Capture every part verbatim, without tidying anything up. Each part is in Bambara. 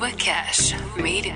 Cuba Cash Media.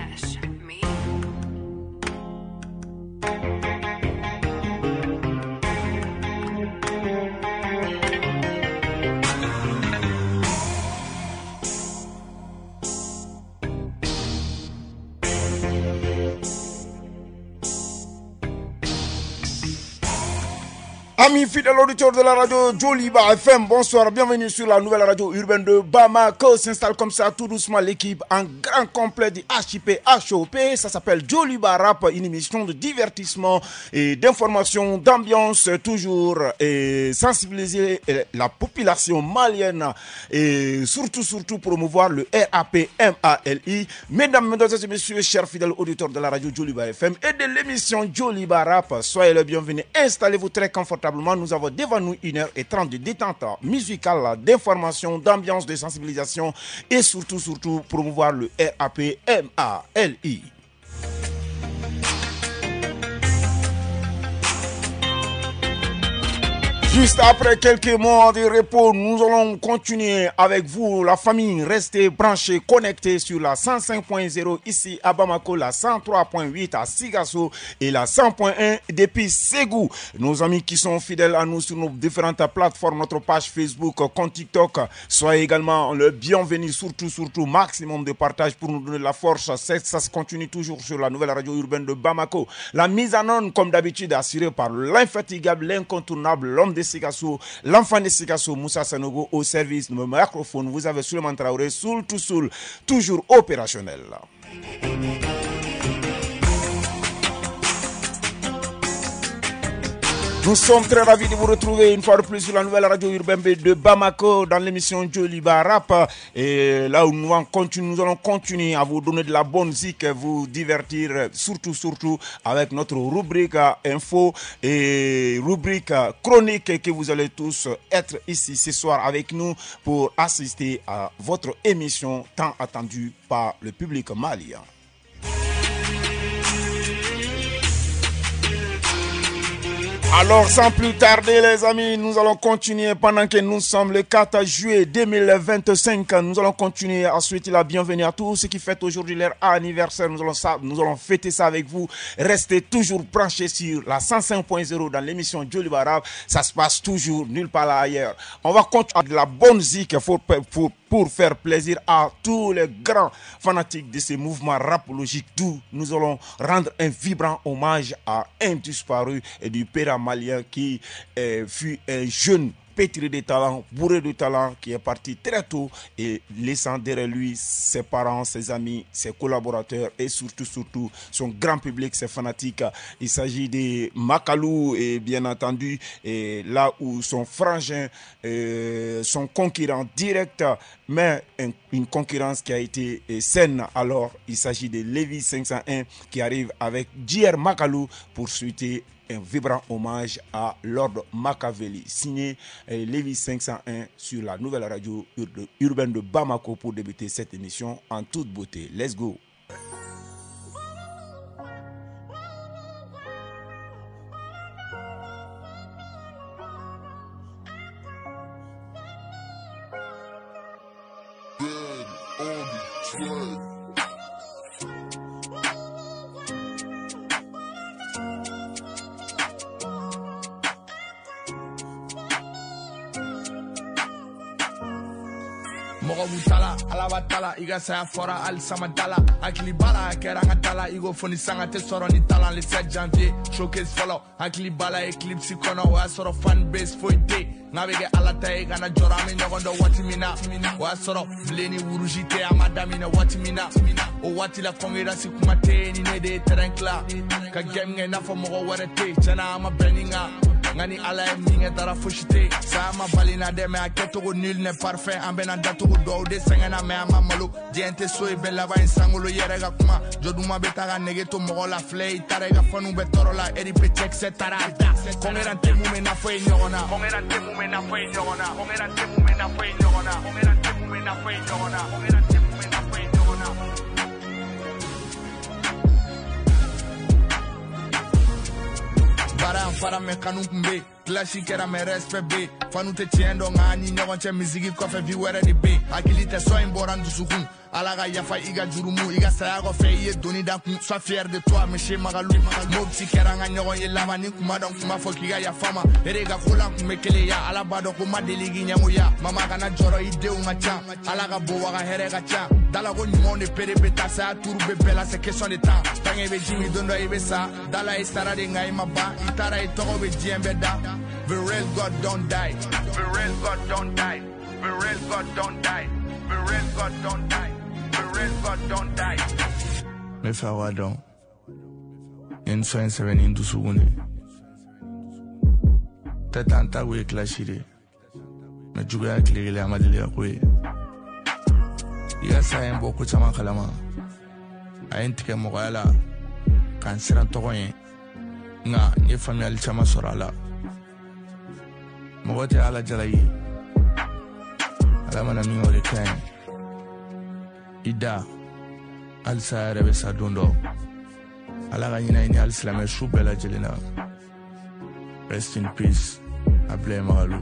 Amis fidèles auditeurs de la radio Joliba F M, bonsoir, bienvenue sur la nouvelle radio urbaine de Bamako. S'installe comme ça tout doucement l'équipe en grand complet du H I P H O P. Ça s'appelle Joliba Rap, une émission de divertissement et d'information, d'ambiance, toujours et sensibiliser la population malienne et surtout, surtout promouvoir le R A P M A L I. Mesdames, mesdames et messieurs, chers fidèles auditeurs de la radio Joliba F M et de l'émission Joliba Rap, soyez les bienvenus. Installez-vous très confortablement. Nous avons devant nous une heure et trente de détente musicale, d'information, d'ambiance, de sensibilisation et surtout, surtout promouvoir le R A P M A L I. Juste après quelques mois de repos, nous allons continuer avec vous, la famille. Restez branchés, connectés sur la cent cinq point zéro ici à Bamako, la cent trois point huit à Sigasso et la cent point un depuis Ségou. Nos amis qui sont fidèles à nous sur nos différentes plateformes, notre page Facebook, compte TikTok, soyez également le bienvenu, surtout, surtout, maximum de partage pour nous donner la force. Ça se continue toujours sur la nouvelle radio urbaine de Bamako. La mise en onde, comme d'habitude, assurée par l'infatigable, l'incontournable, l'homme de Sigasso, l'enfant de Sigasso, Moussa Sanogo au service de mon microphone. Vous avez Souleymane Traoré, Soul to Soul, toujours opérationnel. Nous sommes très ravis de vous retrouver une fois de plus sur la nouvelle radio urbaine de Bamako dans l'émission Joliba Rap. Et là où nous allons continuer, nous allons continuer à vous donner de la bonne musique, vous divertir, surtout, surtout avec notre rubrique info et rubrique chronique que vous allez tous être ici ce soir avec nous pour assister à votre émission tant attendue par le public malien. Alors, sans plus tarder, les amis, nous allons continuer pendant que nous sommes le quatre juillet deux mille vingt-cinq. Nous allons continuer à souhaiter la bienvenue à tous ceux qui fêtent aujourd'hui leur anniversaire. Nous allons, ça, nous allons fêter ça avec vous. Restez toujours branchés sur la cent cinq point zéro dans l'émission Joliba Rap. Ça se passe toujours nulle part là ailleurs. On va continuer avec de la bonne musique pour, pour, pour faire plaisir à tous les grands fanatiques de ces mouvements rapologiques. D'où nous allons rendre un vibrant hommage à un disparu et du père malien qui euh, fut un jeune pétri de talent, bourré de talent, qui est parti très tôt et laissant derrière lui ses parents, ses amis, ses collaborateurs et surtout, surtout son grand public, ses fanatiques. Il s'agit de Makalou et bien entendu, et là où son frangin, euh, son concurrent direct, mais un, une concurrence qui a été euh, saine. Alors, il s'agit de Lévi cinq cent un qui arrive avec J R Makalou pour souhaiter un vibrant hommage à Lord Machiavelli, signé eh, Lévi cinq cent un sur la nouvelle radio ur- urbaine de Bamako pour débuter cette émission en toute beauté. Let's go! Tala, alaba tala, iga saya fora al samadala, akili bala, keranga tala, igo foni sanga te soro ni tala le sept janvier, showcase follow, akili bala, eclipse kono, wa soro fan base foite, navege alata e gana jorame nyogondo wati mina, wa soro bleni urujite amadamina wati mina, o wati la kongira si kumate ni ne de terenkla, ka gemnge na fo mogo warete, chana ama beninga. Ngani ala minge dara fushite sama balina de me aketo nul ne parfait ambena datu do de sengena me amamalo diente so e bella va in sangulo yerega kuma joduma betaga negeto mogola flay tarega fanu betorola eri pechex setarada kongerante mume na foi nyona kongerante mume na foi nyona kongerante mume na foi nyona kongerante mume na foi nyona kongerante mume na foi nyona bara fara me kanumbe classique kɛra mais respect be fanu tɛ tiɲɛ dɔn nka ni ɲɔgɔn cɛ misigi kɔfɛ vi wɛrɛ de be hakili tɛ sɔ in bɔra n dusukun ala ka yafa i ka jurumu i ka saya kɔfɛ i ye doni da kun sois fier de toi monsieur Magalu mobti kɛra n ka ɲɔgɔn ye laban ni kuma dɔn kuma fɔ k'i ka yafa ma e de ka ko la kun bɛ kelen ya ala b'a dɔn ko ma deli k'i ɲɛngoya mama kana jɔrɔ i denw ka ca ala ka bon wa ka hɛrɛ ka ca dala ko ɲumanw de pere bɛ taa saya turu bɛ bɛɛ la c'est question de temps tant i bɛ ji min don dɔ i bɛ sa dala i sara de nka i ma ban i taara i tɔgɔ bɛ diɲɛ bɛɛ da the real God don't die the real God don't die the real God don't die the real God don't die the real God don't die me fa wa don in twenty seventeen dusukuni tanta we clashire me juga klirele amadele akwe ya sa en boko chama kalama ayin tike mogala kan siran togoye nga ye family chama sorala mogote ala jalayi ala mana mi ngore kan ida al saare be sadundo ala ga nyina ni al islam shu bela jelena rest in peace Ablay Makalou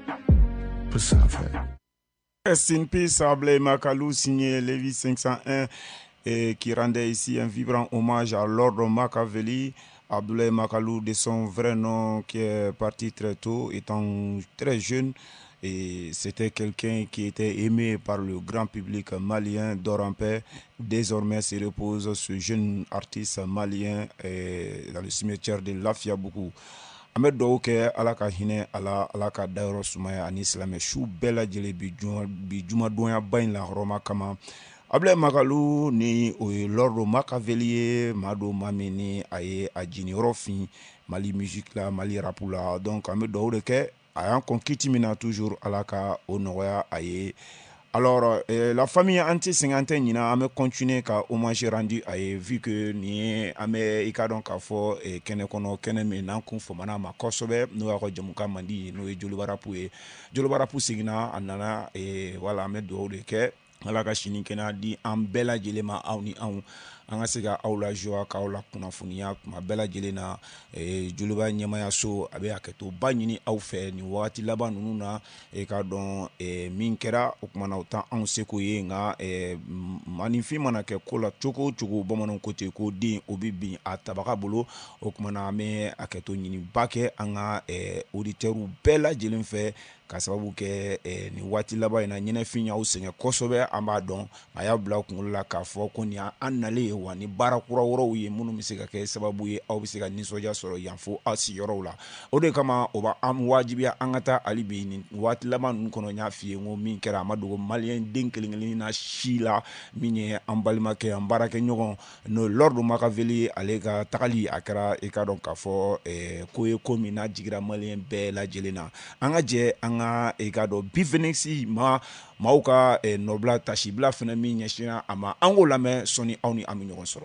pour ça faire rest in peace Ablay Makalou signé Lévi cinq cent un et qui rendait ici un vibrant hommage à Lord Makaveli. Abdoulaye Makalou, de son vrai nom, qui est parti très tôt, étant très jeune. Et c'était quelqu'un qui était aimé par le grand public malien, dort en paix. Désormais se repose ce jeune artiste malien et dans le cimetière de Lafiabougou. Ahmed Douke, alaka hine ala alaka dairo sumaya ani islamé chou bela jele bi juma bi juma doya bain la roma kama Abdoulaye Makalou ni o Lord Makaveli mado mamini aye ajini rofin Mali musique la Mali rap la donc Ahmed Douke a un conquis mina toujours alaka onoya aye. Alors, euh, la famille anti-cinquantaine, il a continué à hommage rendu à vu que ni ame ikadon kafo et kene kono kene me nankun fomana ma kosobe no a rojamuka mandi no e jolubarapu e jolubarapu signa anana et voilà me do de ke ala ka chini kena di am bela jelema awni aw anga sega awla joa ka awla kuna funia ma bela jelena e juluba nyama ya so abe aketo banyini aw fe ni wati laba nununa e ka don e minkera okmana uta an seko ye nga e manifi manake kola choko choko bomanon kote ko din obibi atabaka bolo okmana me aketo nyini bake anga e auditeuru bela jelen fe ka sababu ke eh, ni wati laba ina nyine finya usenge kosobe amba don aya bla kunula ka fo ko ni anale wa ni bara kura woro ye munu misika ke sababu ye au bisika ni soja soro yanfo asi yoro la ode kama oba am wajibia angata alibi ni wati laba nun kono nya fie ngo min kera amadugo malien dinkelingeli na shila minye ambalima ke ambara ke nyogon no Lord Makaveli alega takali akara e ka don ka fo eh, koye komi na jigira malien be la jelena anga je anga egado bivenexi ma mauka e nobla tashibla fena mi nyashina ama angola me soni awni ami nyogon soro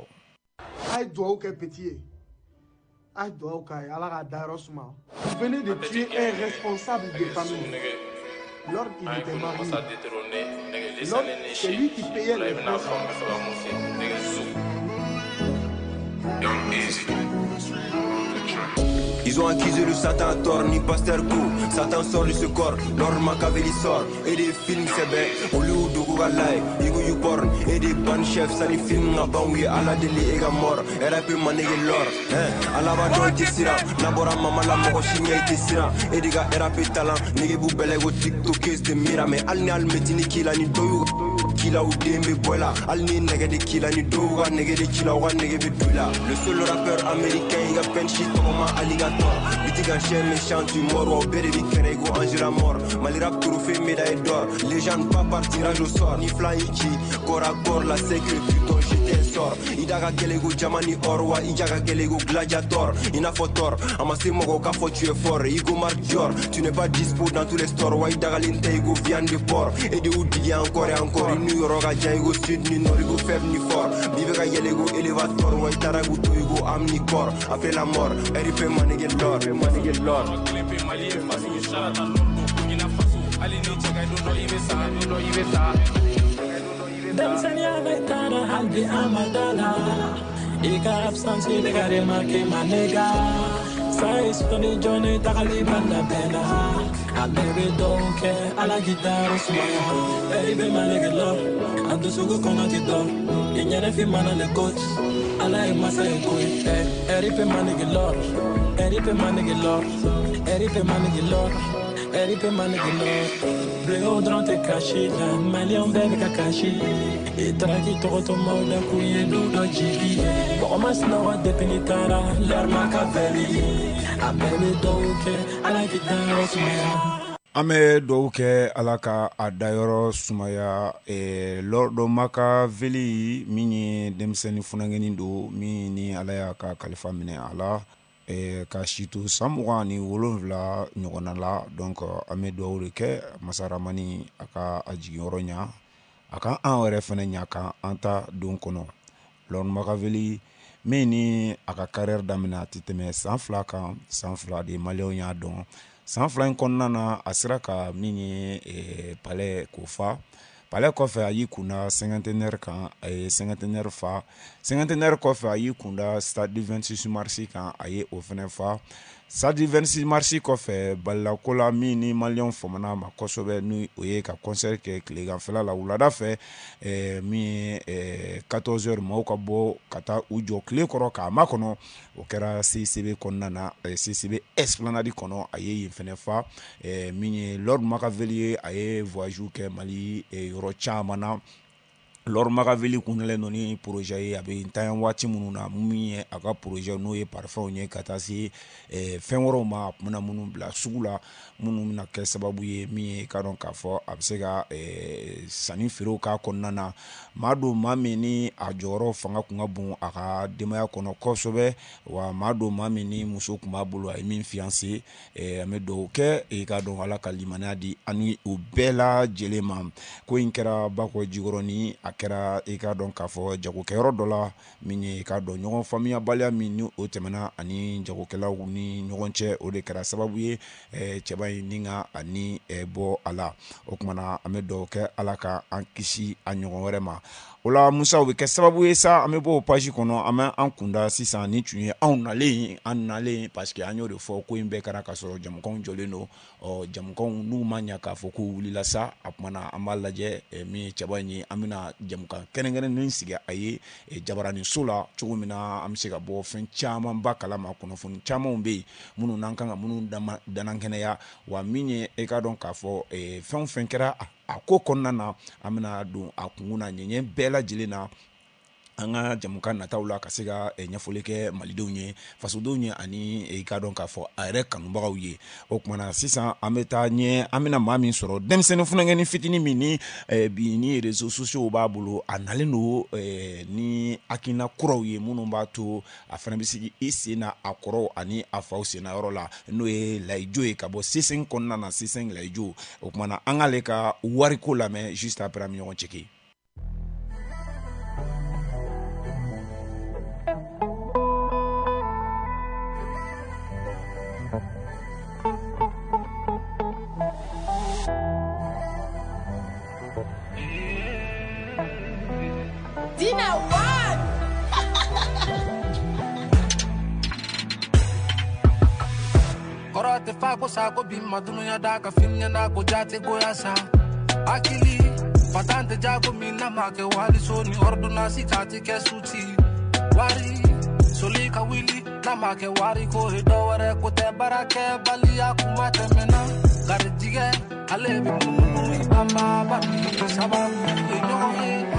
ay do ke petit ay do ka ala ga darosma vous venez de tuer un responsable de famille lors il était marié lors c'est lui qui payait les Ils ont accusé le Satan à tort, ni Pasteur Kou. Satan sort de ce corps, Lord Makaveli sort. Et des films c'est bête, au lieu de Gougalai, Igo you porn. Et des ban chefs, ça les films à Banouye, à la délai et à mort. Elle a pu manéguer l'or. Hein, à la vadon était sira. Nabora maman la mort, chimia était sira. Et des gars, elle a pu talent. Négé bou belé au TikTok, de mira. Mais al ni al metini kila ni doyou. Kila ou dembe boila. Al ni négé de kila ni doua. Négé de kila ou négé de doula. Le seul rappeur américain, il a peine shit, comment alligator. Bitigan chien méchant tu mors au béré di Kerego Angela mort Malirap trophée médaille d'or Les gens pas par tirage au sort Ni flyiki corps à corps la sécurité putain j'étais sort Idaga kelego jamani orwa Idaga kelego gladiator Ina fotor Amassé mogo kafo tu es fort Igo Marc Dior Tu n'es pas dispo dans tous les stores Wa Idaga linte Igo viande de porc Et de oudi encore et encore Inu yoroga dja Igo sud ni nord Igo faible ni fort Bivega yelego élévateur Wa Itaragu to Igo am ni corps Après la mort R I P manege Lord, manege Lord. Dansania gaitana halbi amadala. Ika absence de gare marke manega. size Tony Johnny takali banda bena I baby don't care I like it down smile Baby my nigga love I'm the sugar kona ti do Inyane fi mana le coach I like my say koi Eripe my nigga love Eripe my nigga love Eripe my nigga love Eripe my nigga love Bleu drante caché Malion baby kakashi Itraki toto mauda kuye dudo jigi Bomas no definitara L'arma cavelli I baby don't care I like it down smile Ame douke alaka adayoro sumaya e lordo maka veli mini demseni funangeni do mini alaya ka kalifa mine ala e ka shitu samwa ni wolonvla nyogona la donc ame douke masaramani aka ajigoro nya aka anwere fene nyaka anta don kono lordo maka veli mini aka carrière damina titeme sanfla kan sanfla de malionya don san fila in kɔnɔna na a sera ka min ye eh, palais ko fa palais kɔfɛ a y'i kunda cinquantenaire kan a ye cinquantenaire fa cinquantenaire kɔfɛ a y'i kunda stade du vingt-six mars kan a ye o fɛnɛ fa stade du vingt-six mars kɔfɛ balilako la min ni maliyɛnw famana ma kosɛbɛ ni o ye ka concert kɛ tileganfɛla la wulada fɛ eh, min ye eh, quatorze heures maaw ka bɔ ka taa u jɔ tile kɔrɔ k'a makɔnɔ o kɛra C C B kɔnɔna na C C B esplanade kɔnɔ a ye yen fɛnɛ fa eh, min ye Lord Machiavelli ye a ye voyage kɛ Mali eh, yɔrɔ caman na Lord Machiavelli kunalen no ni projet ye a bɛ ntan waati minnu na min ye a ka projet n'o ye parfum ye ka taa se eh, fɛn wɛrɛw ma a bɛna minnu bila sugu la minnu bɛna kɛ sababu ye min ye ka dɔn k'a fɔ a bɛ se ka eh, sanni feerew k'a kɔnɔna na maa don maa min ni a jɔyɔrɔ fanga kun ka bon a ka denbaya kɔnɔ kosɛbɛ wa maa don maa min ni muso kun b'a bolo a ye min fiancé eh, an bɛ dugawu kɛ i ka dɔn Ala ka limaniya di ani u bɛɛ lajɛlen ma ko in kɛra Bakɔ Jikɔrɔ ni a kɛra i ka dɔn k'a fɔ jagokɛyɔrɔ dɔ la min ye i ka dɔn ɲɔgɔn faamuyabaliya min ni o tɛmɛna ani jagokɛlaw ni ɲɔgɔn cɛ o de kɛra sababu ye eh, cɛba in ni ka ani eh, bɔ a la o kumana an bɛ dugawu kɛ Ala ka an kisi a ɲɔgɔn wɛrɛ ma o la Musa o bɛ kɛ sababu ye sa an bɛ bɔ o page kɔnɔ an bɛ an kunda sisan ni tun ye anw nalen an nalen parce que an y'o de fɔ ko in bɛɛ kɛra ka sɔrɔ jamukanw jɔlen don ɔ jamukanw n'u ma ɲa k'a fɔ k'u wulila sa a kumana an b'a lajɛ eh, min ye cɛba in ye an bɛna jamukan kɛrɛnkɛrɛnnen sigi a ye eh, Jabaranin so la cogo min na an bɛ se ka bɔ fɛn camanba kalama kunnafoni camanw bɛ yen minnu n'an kan ka minnu dannan kɛnɛya wa min ye e ka dɔn k'a fɔ eh, fɛn o fɛn kɛra a ko kɔnɔna na an bɛna don a kun na ɲɛɲɛ bɛɛ lajɛlen na an ka jamukan nataw la ka se ka ɲɛfɔli kɛ malidenw ye fasodenw ye ani i ka dɔn k'a fɔ a yɛrɛ kanubagaw ye o kumana sisan an bɛ taa ɲɛ an bɛna maa min sɔrɔ denmisɛnnin funankɛni fitinin min ni bi ni réseaux sociaux b'a bolo a nalen don ni hakilina kuraw ye minnu b'a to a fana bɛ sigi i sen na a kɔrɔw ani a faw senna yɔrɔ la n'o ye Layijo ye ka bɔ C cinq kɔnɔna na C cinq Layijo o kumana an k'ale ka wariko lamɛn juste après an bɛ ɲɔgɔn cɛki. Dina one. Korate fa ko sa ko bimma dunya da ka finya na ko jate go yasa akili patante jago minna ma ke wali so ni ordonansi kati ke suti wari soli ka wili na ma ke wari ko he do wore ko te barake bali akuma temena garjige ale bi mu bamba ba sabam no ye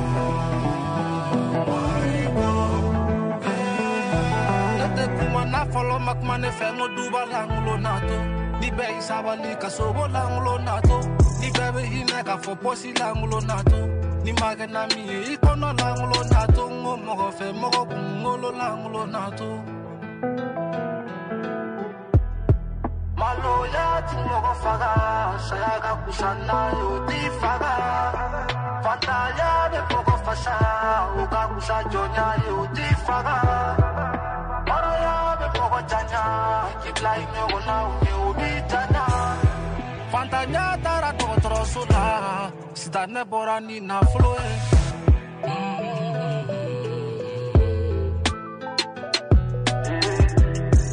na follow makmane fe no duba langulo nato ni be isabali kasobo langulo nato ni bebe hine ka fo posi langulo nato ni magana mi ikono langulo nato ngomo go fe mo go ngolo langulo nato malo ya ti mo go faga saya ga kusana yo ti faga fantaya de poco fasha o ga kusajonya yo ti faga Fantanya tara totro sula sidane borani na floe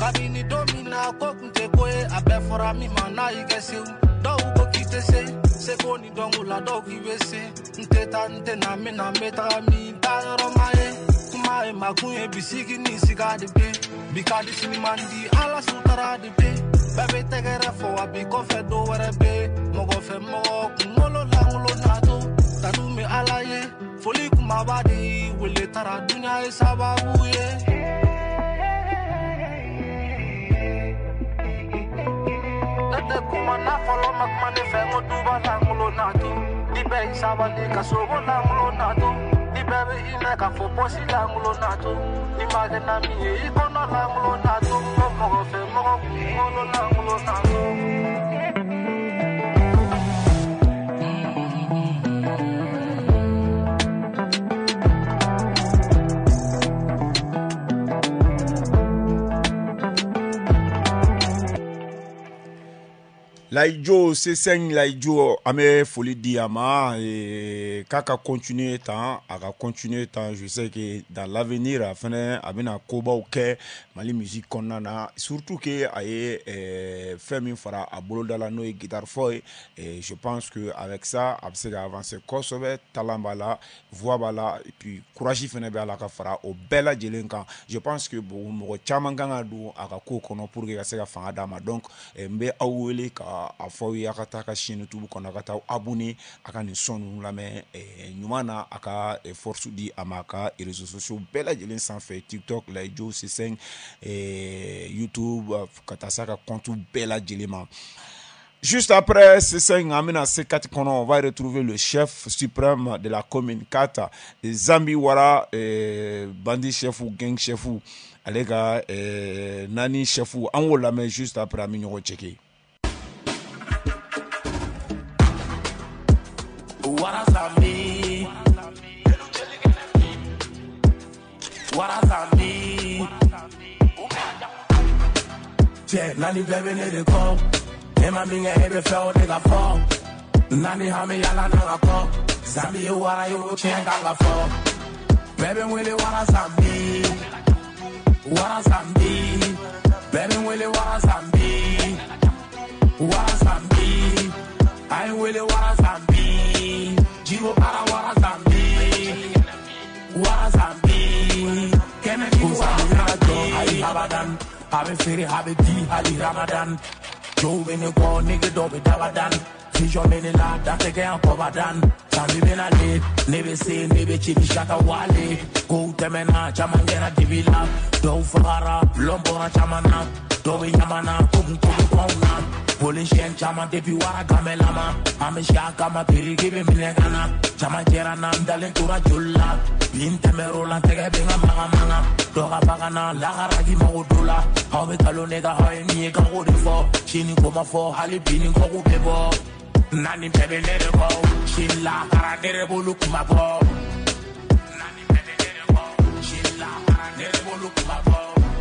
Kabini domina kokunte koe abefora mi mana igese do go kitese se boni dongula do kivese nteta ntena me na meta mi taro mae kumae makunye bisiki ni sigade be bikadi sinimandi ala sutara de be bebe tegere fo abi kofe do were be mogo fe mo kumolo langulo nato tanu me alaye foli kumabadi wele tara dunya e sababu ye. Te kuma na follow makmane fengo duba langulo nato di be isaba de kasobo langulo nato di bebe ine ka fo posi langulo nato di magena mi e ikono langulo nato mo mo fe mo mo langulo nato. Laïdjo, c'est cinq Laïdjo, amé folie diamant et kaka continuer tant, aka continuer tant, je sais que dans l'avenir afin abena koba ok mali musique konana surtout que aye fait min fara abolo dans la noy guitare foy et je pense que avec ça absega avancer kosobe talambala voix bala et puis courage fene be ala ka fara o bella jelenka je pense que bo mo chama ganga du aka ko kono pour que ça fanga dama donc mbe awele ka a foyi akata ka chaîne YouTube kona kata abonné aka ni sonu la mais nyumana aka force di amaka et réseaux sociaux bella jelen sans fait TikTok Laïdjo C cinq et YouTube kata saka compte bella jelema. Juste après C cinq amena C quatre kono on va retrouver le chef suprême de la commune quatre Zambi Wara bandit chef ou gang chef ou alega nani chef ou en haut la main juste après aminyo checker. What a me? What a me? Yeah, Nani baby need to go. Emma being a heavy fell, they got fall. Nani Hami Yala Nanga Zambi, what are you change? I fall. Baby, Willie, what a me? What a me? Baby, Willie, what a me? What a me? I Willie, what a me? Jibo para what a me? What a me? Can I do I have a done? Have a fairy, have a tea, have a Ramadan. Joe when you go, nigga, don't be Davadan. Vision many lad, that again, Povadan. Sammy Benale, never say, never chibi shata wale. Go temena, chamangena divila. Do fara, lombora chamana. Do yamana, kum kum kona. Polish and chama depi wara gamelama. Ameshaka ma piri give me negana. Chama jerana, dalentura jula. Bintemerola, tege benga manga. Doga bagana, lagaragi maudula. How we kalonega, how ni ega for. Chini koma for, hali bini kogu bebo. Nani bebe let it go. Shilla kara nerebo look my bo. Nani bebe let it go. Shilla kara nerebo look my bo.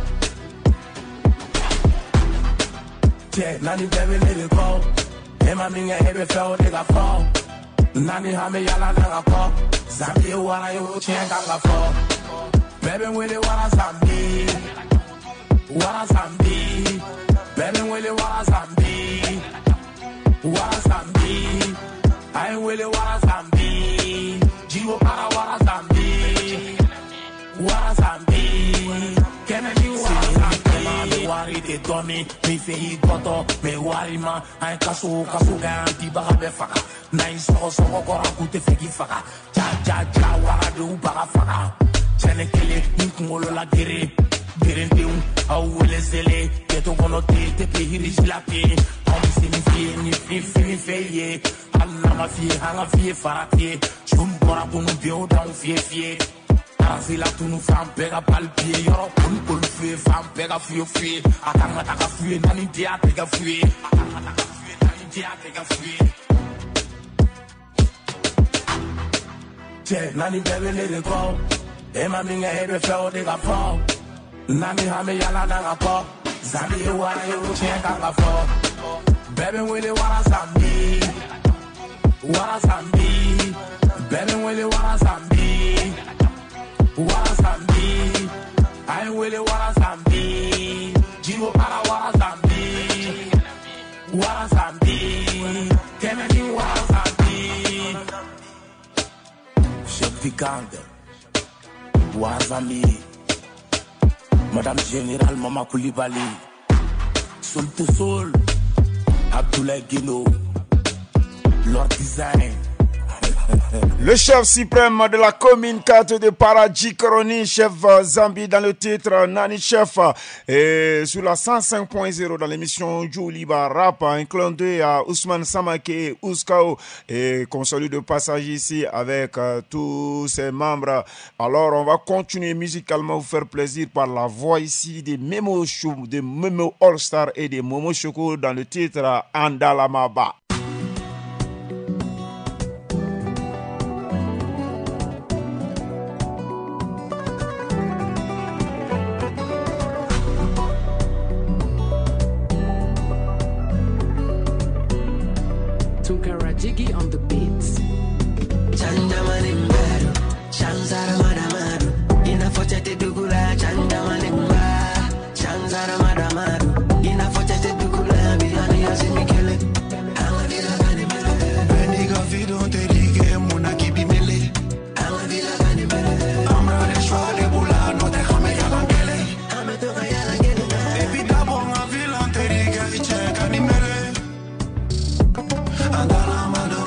Yeah, Nani baby let it go. Emma minga heavy fell nigga fall. Nani hame yala nanga ko. Zambi wara yo chen ganga fall. Baby willy wara zambi. Wara zambi. Baby willy wara zambi. Wara zambi. I willy wara zambi. Jibo para wara zambi. Wara zambi. Kennedy wara zambi. Me worry they done me. Me fe he goto. Me worry ma. I kaso kaso garanti baga be faka. Nine soko soko kora kute feki faka. Ja ja ja wara do baga faka. Chene kele ninkungolo la gere. Gere ndeun. Au wele zele. Keto kono te te pe hirish la pe. Hami se mi fie ni fi fi mi fe ye. Alla ma fie hanga fie farate. Chum kora kunu beo down fie fie. Arafila tunu fam pega palpie. Yoro kun kun fie fam pega fie fie. Atanga taka fie nani dia pega fie. Atanga taka fie nani dia pega fie. Yeah, Nani baby let it go. Emma minga heavy fell nigga fall. Nani hame yala nanga ko. Zambi wara yo chen ganga fall. Baby willy wara zambi. Wara zambi. Baby willy wara zambi. Wara zambi. I willy wara zambi. Jibo wa Zambi. Kemeni wa Zambi. Chef Vigande. Wa Zambi. Madame Générale Mama Koulibaly. Soul to Soul. Abdoulaye Guino. Lord Design. Le chef suprême de la commune quatre de Paradji Koroni, chef Zambi dans le titre Nani Chef, et sur la cent cinq point zéro dans l'émission Djouliba Rap, un clin d'œil à Ousmane Samake et Ouskao, et qu'on salue de passage ici avec euh, tous ses membres. Alors on va continuer musicalement, vous faire plaisir par la voix ici des Memo Chou, des Memo All Star et des Momo Choco dans le titre Andalamaba. Jiggy on the beats. Chanda manimbaru, chanzara madamaru, ina fochete dugula, chanda manimba, chanzara madamaru, ina fochete dugula, biyani yasimikele, ama vila kanimele, bendiga vido terige muna kibimele, ama vila kanimele, amra de shwale bula, no te jame yalangele, ame toka yalangele, baby tabo nga vila terige iche kanimele, andala.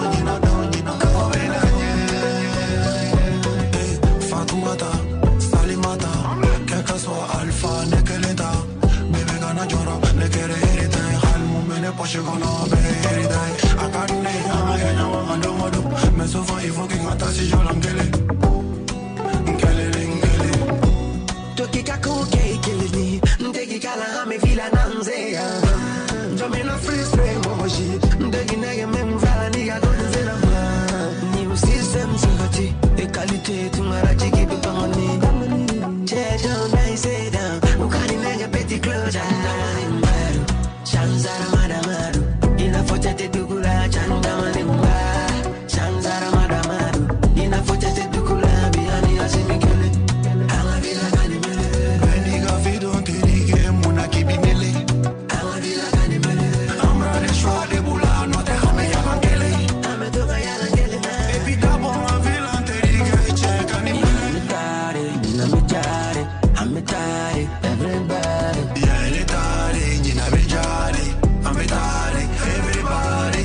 Poche kono bere dai akane ya ya wa ndo modu me so fa ifo ki ngata si jolangele ngele ngele to ki ka ko ke kelini ndegi kala me vila nanze ya jo me na free spray moji ndegi na ye me mvala ni ga don zera ma new system sympathy e qualité tu mara jigi be pangani che down I say down ukani nega petit cloja Chanzara madamaru, ina fochete dugula, chanda malimba. Chanzara madamaru, ina fochete dugula, biyani yasimikele, ama vila kanimele. Bendiga vido ntirige muna kibimele, ama vila kanimele. Amra de shwa de bula, no te jame yalangele, ame toka yalangele na. Baby tabo ma vila ntirige iche kanimele. I'm tired, I'm tired, I'm tired, everybody. Yeah, I'm tired, you know me tired. I'm tired, everybody.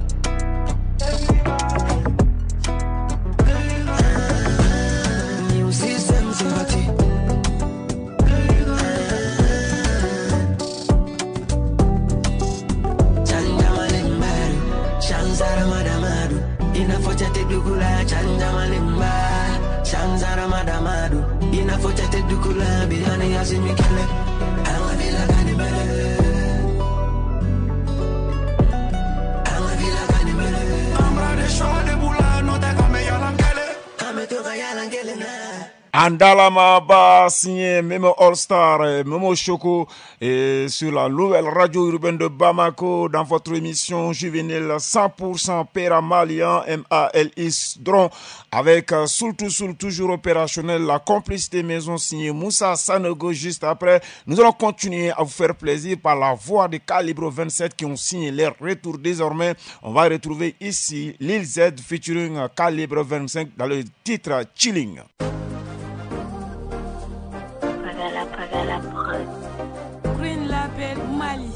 New system sympathy. Chanda malimbaru, chanzara madamaru. Ina fochete dugula, chanda malimba. Chanzara madamaru. Ina fochete dugula, biyani yasimikele. Ama vila kanibele. Andalama Ba signé Memo All Star, Memo Choco et sur la nouvelle radio urbaine de Bamako dans votre émission juvénile cent pour cent Pera Malian M A L I S Dron avec Soul to Soul toujours opérationnel, la complicité maison signée Moussa Sanogo. Juste après, nous allons continuer à vous faire plaisir par la voix de Calibre vingt-sept qui ont signé leur retour désormais. On va retrouver ici Lil Z featuring Calibre vingt-cinq dans le titre Chilling. La prod. Queen Label Mali.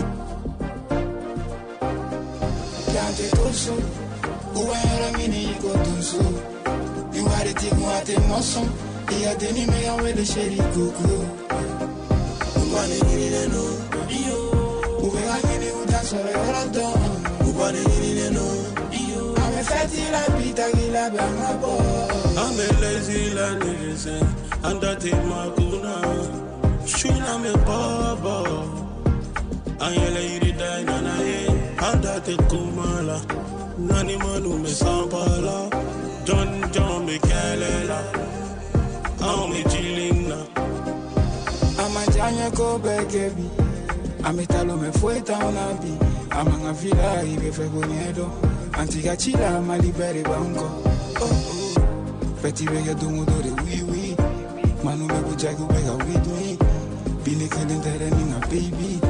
Dante Toso, Ouara Mini Gotunso. You are the thing what emotion. Il y a des numéros avec le chéri Coco. Oubane Nino, Yo. Ouvera Nini ou dans son regardant. Oubane Nino, Yo. Ame fati la pita qui la banga bo. Ame lazy la négese. Andate makuna. Shuna me baba, anyele iri dai nana ye, anda te kumala, nani manu me sampala, John John me kelela, I'm me chilling na. Amajanya ko bekebi, ametalo me fue taunabi, amanga vila ibe fegonedo, antiga chila malibere banco. Oh oh, feti bega dungo dore oui oui, manu me bujagu bega with me. Bile kelen tere ninga baby,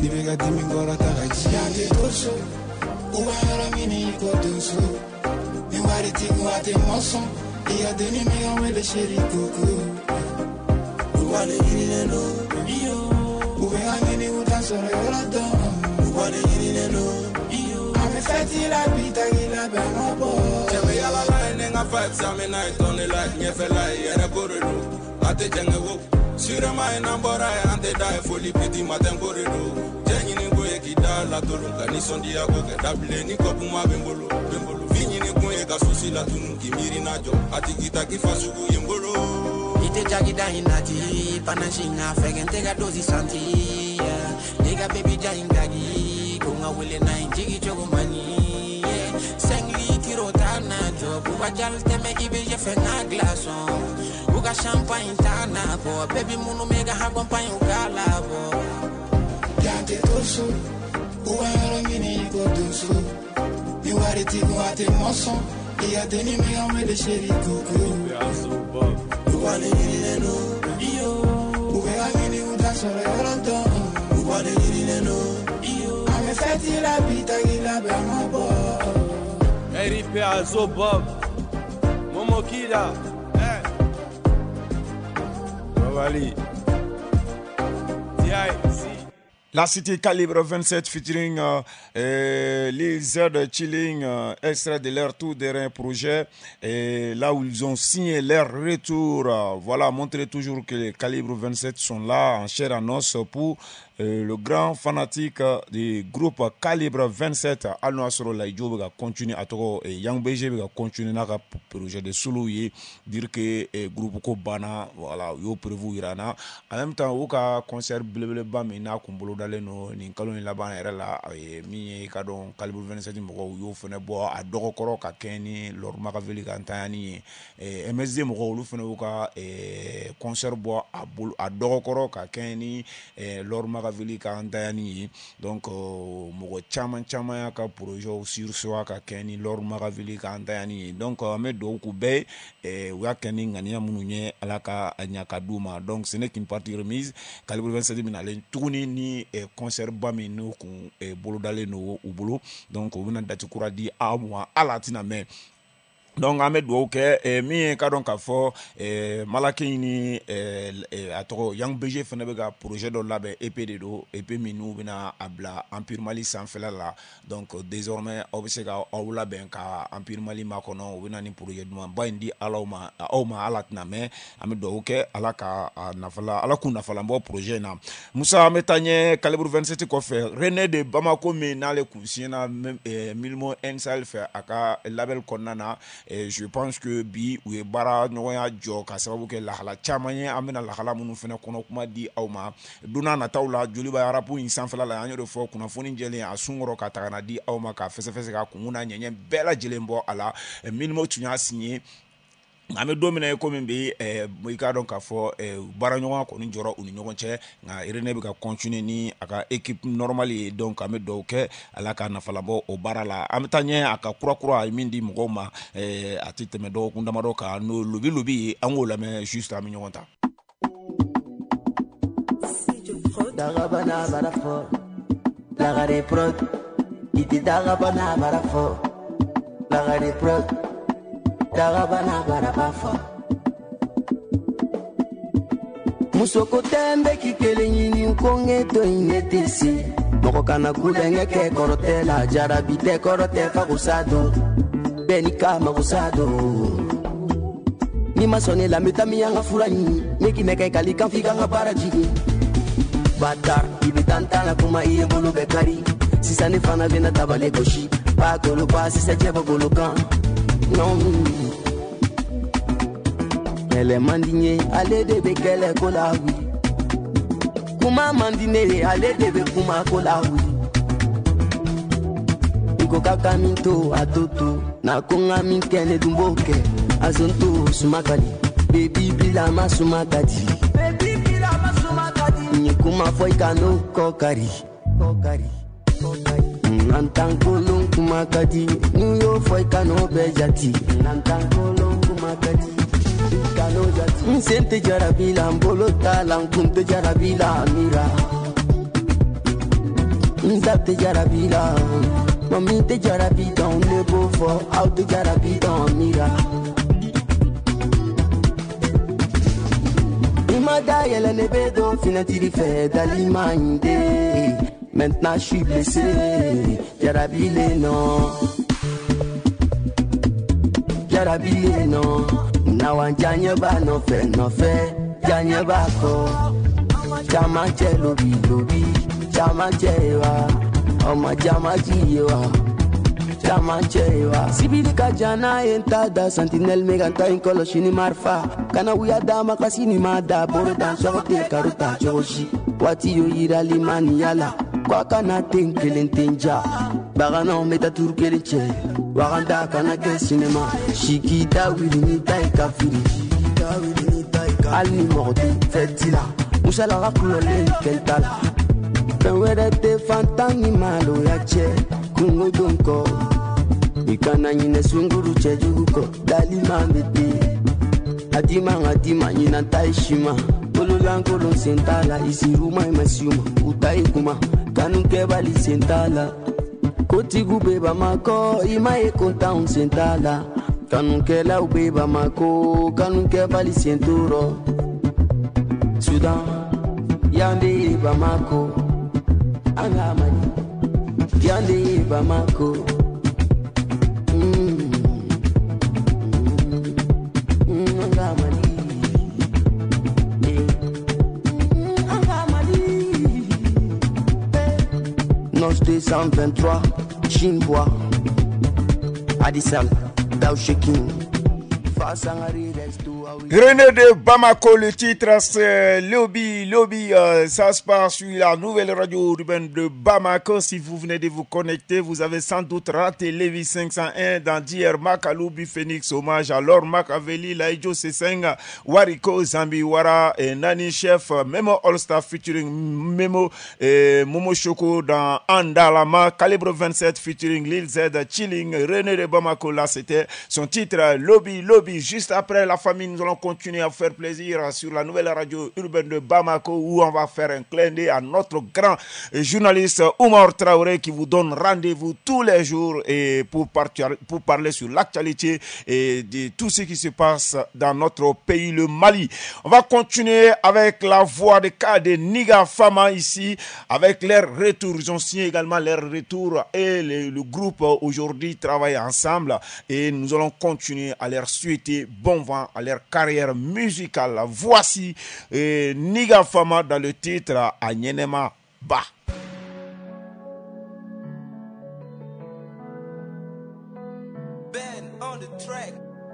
Dibega dimi ngora tagaji Yande koso Uwa yara mini iko dunso Niwari tiku ate moson Iya deni me onwe le sheri kuku Uwa le gini neno Iyo Uwe angini utansoro yola don Uwa le gini neno Iyo Ame feti la pita gila bema bo Cheme yala la enenga vibes ame na itone like Nyefe la yere korido Ate jenge wo Surema ena mbora e ante da e foli piti maten korido Jenyi ni goye kida la tolunga ni sondi ya goge Dabile ni kopu ma bembolo Bembolo Vinyi ni kunye ka susi la tunu kimiri na jo Ati kita kifasugu yembolo Ite jagida inati Panashinga fegente ga dozi santi Nigga baby jain gagi Kunga wile na injigi chogo mani Sengli tiro tana jo Buwa jal teme ibe je fe na glason Buga champagne tana bo Baby munu mega hakompanyo ukala bo Yante toso Uwa yara mini iko dunso Niwari tiku ate moson Iya deni me onwe le sheri kuku Uwa le gini neno Iyo Uwe angini utansoro yola don Uwa le gini neno Iyo Ame feti la pita gila bema bo R I P à Zobob, Momo Kida, eh, Babali, T I C. La cité Calibre vingt-sept featuring euh, euh, les Z Chilling, euh, extrait de leur tout dernier projet, et là où ils ont signé leur retour. Euh, voilà, montrer toujours que les Calibre vingt-sept sont là en chair en os pour euh, le grand fanatique euh, du groupe Calibre vingt-sept. Al Noasro Laïdjo va continuer à trop et Yang B G va continuer na projet de solo y dire que le groupe ko bana voilà yo prévu irana en même temps au ka concert bleu ba mais na kumbolo no ni kalon la ban era la mi ka don Calibre vingt-sept mo yo fene bo a dogo koro ka keni lor makaveli ka ntani e M S D mo lu fene ka e concert bo a bol a dogo koro ka keni e lor makaveli ka ntani donc mo chama chama ya ka projet sur so ka keni lor makaveli ka ntani donc me do ku be e wa keni ngania mununye alaka anyaka duma donc ce n'est qu'une partie remise. Calibre vingt-sept mina len tourner ni e concert bami no ku e bolo dale no u bolo donc on a dati kura di a moi ala tina me donc Ahmed Douke et mi ka donc fo e malaki ni e atoro Yang B G fene be ga projet do labe E P D do E P minu bina abla Empire Mali sans fela la donc désormais obsega awla ben ka Empire Mali makono bina ni projet do ba indi alawma awma alatna me Ahmed Douke alaka na fala ala ku na fala bo projet na Moussa Metanye Calibre vingt-sept ko fe René de Bamako me na le kusina Milmo Ensal fe aka label konana. Et je pense que bi ou bara noya jo ka sababu ke la hala chamanye amena la hala munu fena kono kuma di awma duna na tawla joli ba rapu insan fela la anyo de fo kuna foni jele asungoro ka tagana di awma ka fese fese ka kuna nyenye bela jelembo ala minimo tunya signé ame domina e comme be eh moika donc ka fo eh bara nyonga ko ni joro uni nyonga che nga irene be ka continuer ni aka équipe normale donc ame do ke ala ka na fala bo o bara la ame tanye aka kura kura mindi mugoma eh atite me do kunda mado ka no lubi lubi angola me juste ame nyonga daga bana bara fo daga re prod iti daga bana bara fo daga re prod Darabana barabafa Musoko tembe kikele nyini ukonge to inetesi Moko kana kulenge ke korotela Jarabite korote fa kusado Benika makusado Ni masone la metami yanga furani Neki meke kalika fika nga baraji Bata ibitantana kuma iye bolo bekari Sisa nifana vena tabale goshi Pa kolo pa sisa jeba golo kan non elle mandine allez de bekele kola wi kuma mandine allez de be kuma kola wi iko kaka minto atoto na konga minkene dumboke azonto sumakali baby bila masumakadi baby bila masumakadi ni kuma foi kano kokari kokari kokari Nantankolon kumakati New York foi kano bejati Nantankolon kumakati kano jati Nsente jarabila mbolo tala nkunte jarabila amira Mzap te jarabila, mami te jarabita, on est beau fort, out te jarabita en mira. Imada yele ne bedo, finatiri fait d'alimenter. Maintenant je suis blessé, jarabile non. Jarabile non. Nawan janye ba no fe, no fe, janye ba ko. Jama che lobi lobi. Jama chewa, oma jama jiwa, jama chewa. Sibili kajana entada, sentinel meganta inkolo shini marfa. Kana uya dama kasini mada, borodan sote karuta joshi. Wati yo ira limani yala, kwa kana tenkelen tenja. Bagano meta turkele che, waganda kana ke cinema. Shikita wili ni tai kafiri, alni mordi fetila. Musala rakulole kentala. Penwerete fantangi malo ya che kungo donko ikana nyine sunguru che juguko dali mambete adima adima nyina taishima ululango sentala isiruma imasiuma utai kuma kanunke bali sentala koti gubeba mako imae konta un sentala kanunke la ubeba mako kanunke bali senturo Sudan yande bamako Angamani, Yandi Bamako. Mm. Mm, Angamani. Mm, Angamani. Nord deux cent vingt-trois, Chimbois. Addisal, Daouchekin. René de Bamako, le titre c'est Lobby, Lobby, euh, ça se passe sur la nouvelle radio urbaine de Bamako. Si vous venez de vous connecter, vous avez sans doute raté Lévis cinq cent un dans d'hier Mac Aloubi Phoenix, hommage à Lord Mac Aveli, Laïdjo Sesenga, Wariko, Zambi Wara et Nani Chef, Memo All Star featuring Memo et Momo Choco dans Andalama, Calibre vingt-sept featuring Lil Z, Chilling, René de Bamako, là c'était son titre Lobby, Lobby. Juste après la famille, nous allons continuer à faire plaisir sur la nouvelle radio urbaine de Bamako où on va faire un clin d'œil à notre grand journaliste Oumar Traoré qui vous donne rendez-vous tous les jours et pour, partir, pour parler sur l'actualité et de tout ce qui se passe dans notre pays, le Mali. On va continuer avec la voix de cas de Niga Fama ici avec leur retour. Ils ont signé également leur retour et le, le groupe aujourd'hui travaille ensemble et nous allons continuer à leur suite. Bon vent à leur carrière musicale. Voici euh, Niga Fama dans le titre Anyenema Ba. Ben on the track.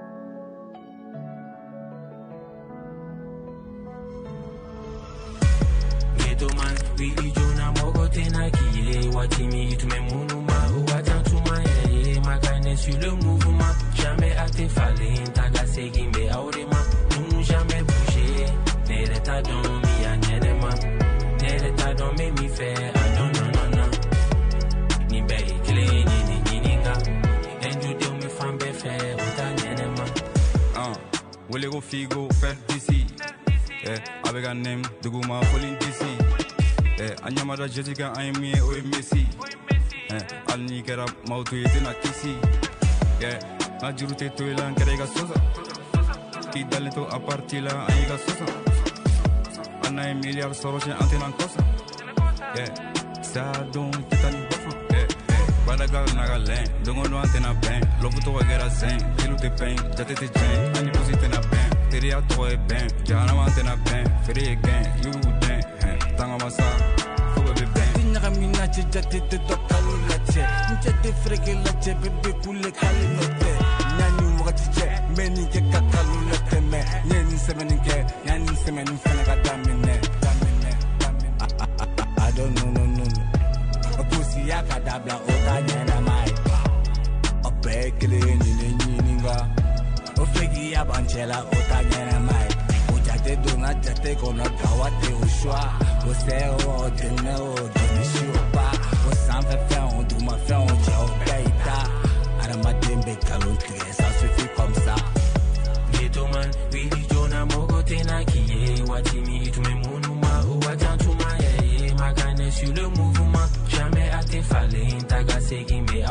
Ghetto man, Willie Jonah Mogote Naki, Watimi, tu me mounuma, Watantuma, Makane sur le mouvement, jamais à tes falines, Taga Segimbe, Aurema, nous jamais bougé, Nereta don mi anyenema, Nereta don me mi fe, Adon non non non, Ni be kle ni ni ni ninga, Endu de me fambe fe, Utanyenema. Ah, Wole go figo, fait d'ici, eh, avec un name, de Gouma, Pauline d'ici, eh, Anyamada Jessica, Aimie, Oe Messi. Alni kera mautu yetina kisi yeah na jurute to ilan kerega sosa ki dalito a partir la aiga sosa ana emilia soroshe antena cosa yeah sa don titani bofa yeah badaga nagalen dongo no antena ben lobuto wagera zen kilu te pen jate te jen ani posite na ben teria to e ben jana antena ben fere again you den tanga masa fuga be ben Mina jate te dokali lache Njate frege lache bebe kule kali note Nyani wakati che Meni ke kakalu lete me Nyeni semeni ke Nyani semeni fenega damine Damine Damine I don't know no no no Pussy ya kadabla ota nyena mai Ope kele nini nini nga Ofegi ya banchela ota nyena mai Ujate donga jate kono gawate ushwa Ose o dene o dene shiopa Osan fe fe on douma fe on tche o beita Arama dembe kalon kre ça suffit comme ça Ghetto man, Willie Jonah Mogote Naki, Watimi, tu me mounuma, Ouatantuma, Makane sur le mouvement, jamais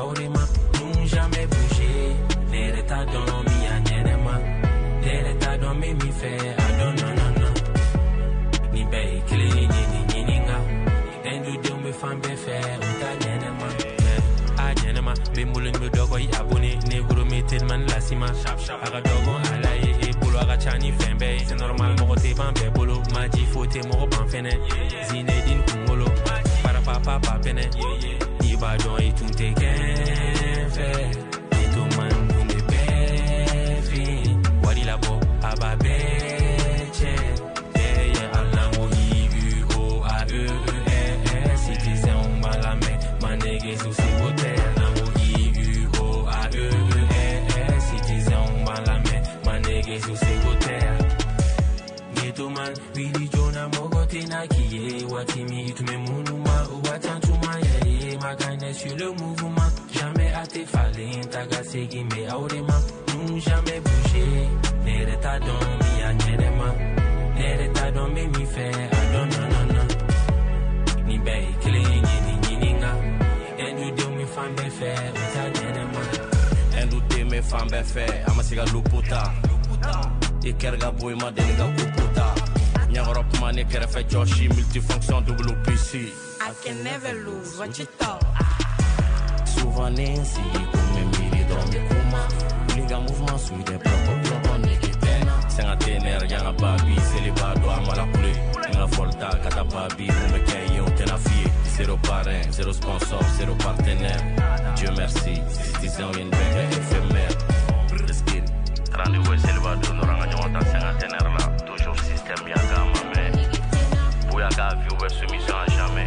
aurema. Nous jamais bouger. Les retards dans mi anyenema. Les retards dans mi mi fait adonanana. Ni bay kili ni ni ni nga. Endu de me fan be fe uta nyenema. A nyenema be mulun me dogo yi abonné. Ne guru me telman la sima. Aga dogo alaye e bolo aga chani fembe. C'est normal mo te ban be bolo. Maji fote mo ban fene. Zinedine Kungolo. Para papa pa pene. Iba don et tout te ken fait. Et tout man bunde befi. Wadi la bo aba beche. Yeah yeah Allah mo i u o a e e s. Citizen on ba la main. Manege sous si bote. Allah mo i u o a e e s. Citizen on ba la main. Manege sous si bote. Ghetto man, Willy Jonah Mogote na kiye. Watimi itume munuma. Watantuma ye. Magane sur le mouvement. Jamais à tes fallines. Taga segi me aurema. Nous jamais bouger. Les retards dans mi anyenema. Les retards dans mi mi fait adonanana. Ni bay kili ni ni ni nga. Endu de mi fan be fe uta nyenema. Endu de mi fan be fe amasiga luputa. Ikerga boy ma delega kuputa. Nyagorop mane kerefe Joshi multifonction W P C. I can never lose. What you thought? Souvent nensi come miri dormi kuma. Liga mouvement sui de propre propre nekitena. Senga tener yanga babi celibado amala kule. Nga volta kata babi me kenyo tena fie. Zéro parrain, zéro sponsor, zéro partenaire. Dieu merci, citizen yen benge éphémère. Reskin, rendez-vous celibado noranga nyota senga tener la. Toujours système yaga mame. Bouyaga viewer soumission à jamais.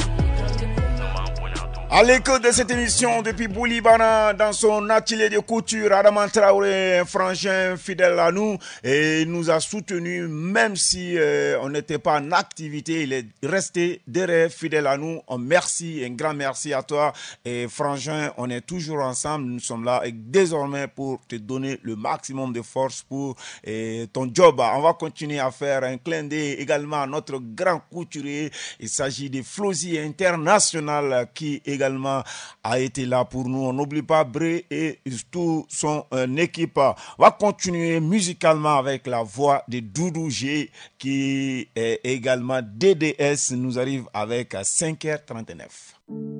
À l'écoute de cette émission depuis Boulibana, dans son atelier de couture, Adama Traoré, un frangin fidèle à nous, et nous a soutenus, même si euh, on n'était pas en activité, il est resté derrière, fidèle à nous. Un merci, un grand merci à toi. Et frangin, on est toujours ensemble, nous sommes là, et désormais pour te donner le maximum de force pour et, ton job. On va continuer à faire un clin d'œil également à notre grand couturier. Il s'agit de Flozy International qui également également a été là pour nous. On n'oublie pas Bré et tout son euh, équipe. On va continuer musicalement avec la voix de Doudou G qui est également D D S. Nous arrive avec cinq heures trente-neuf.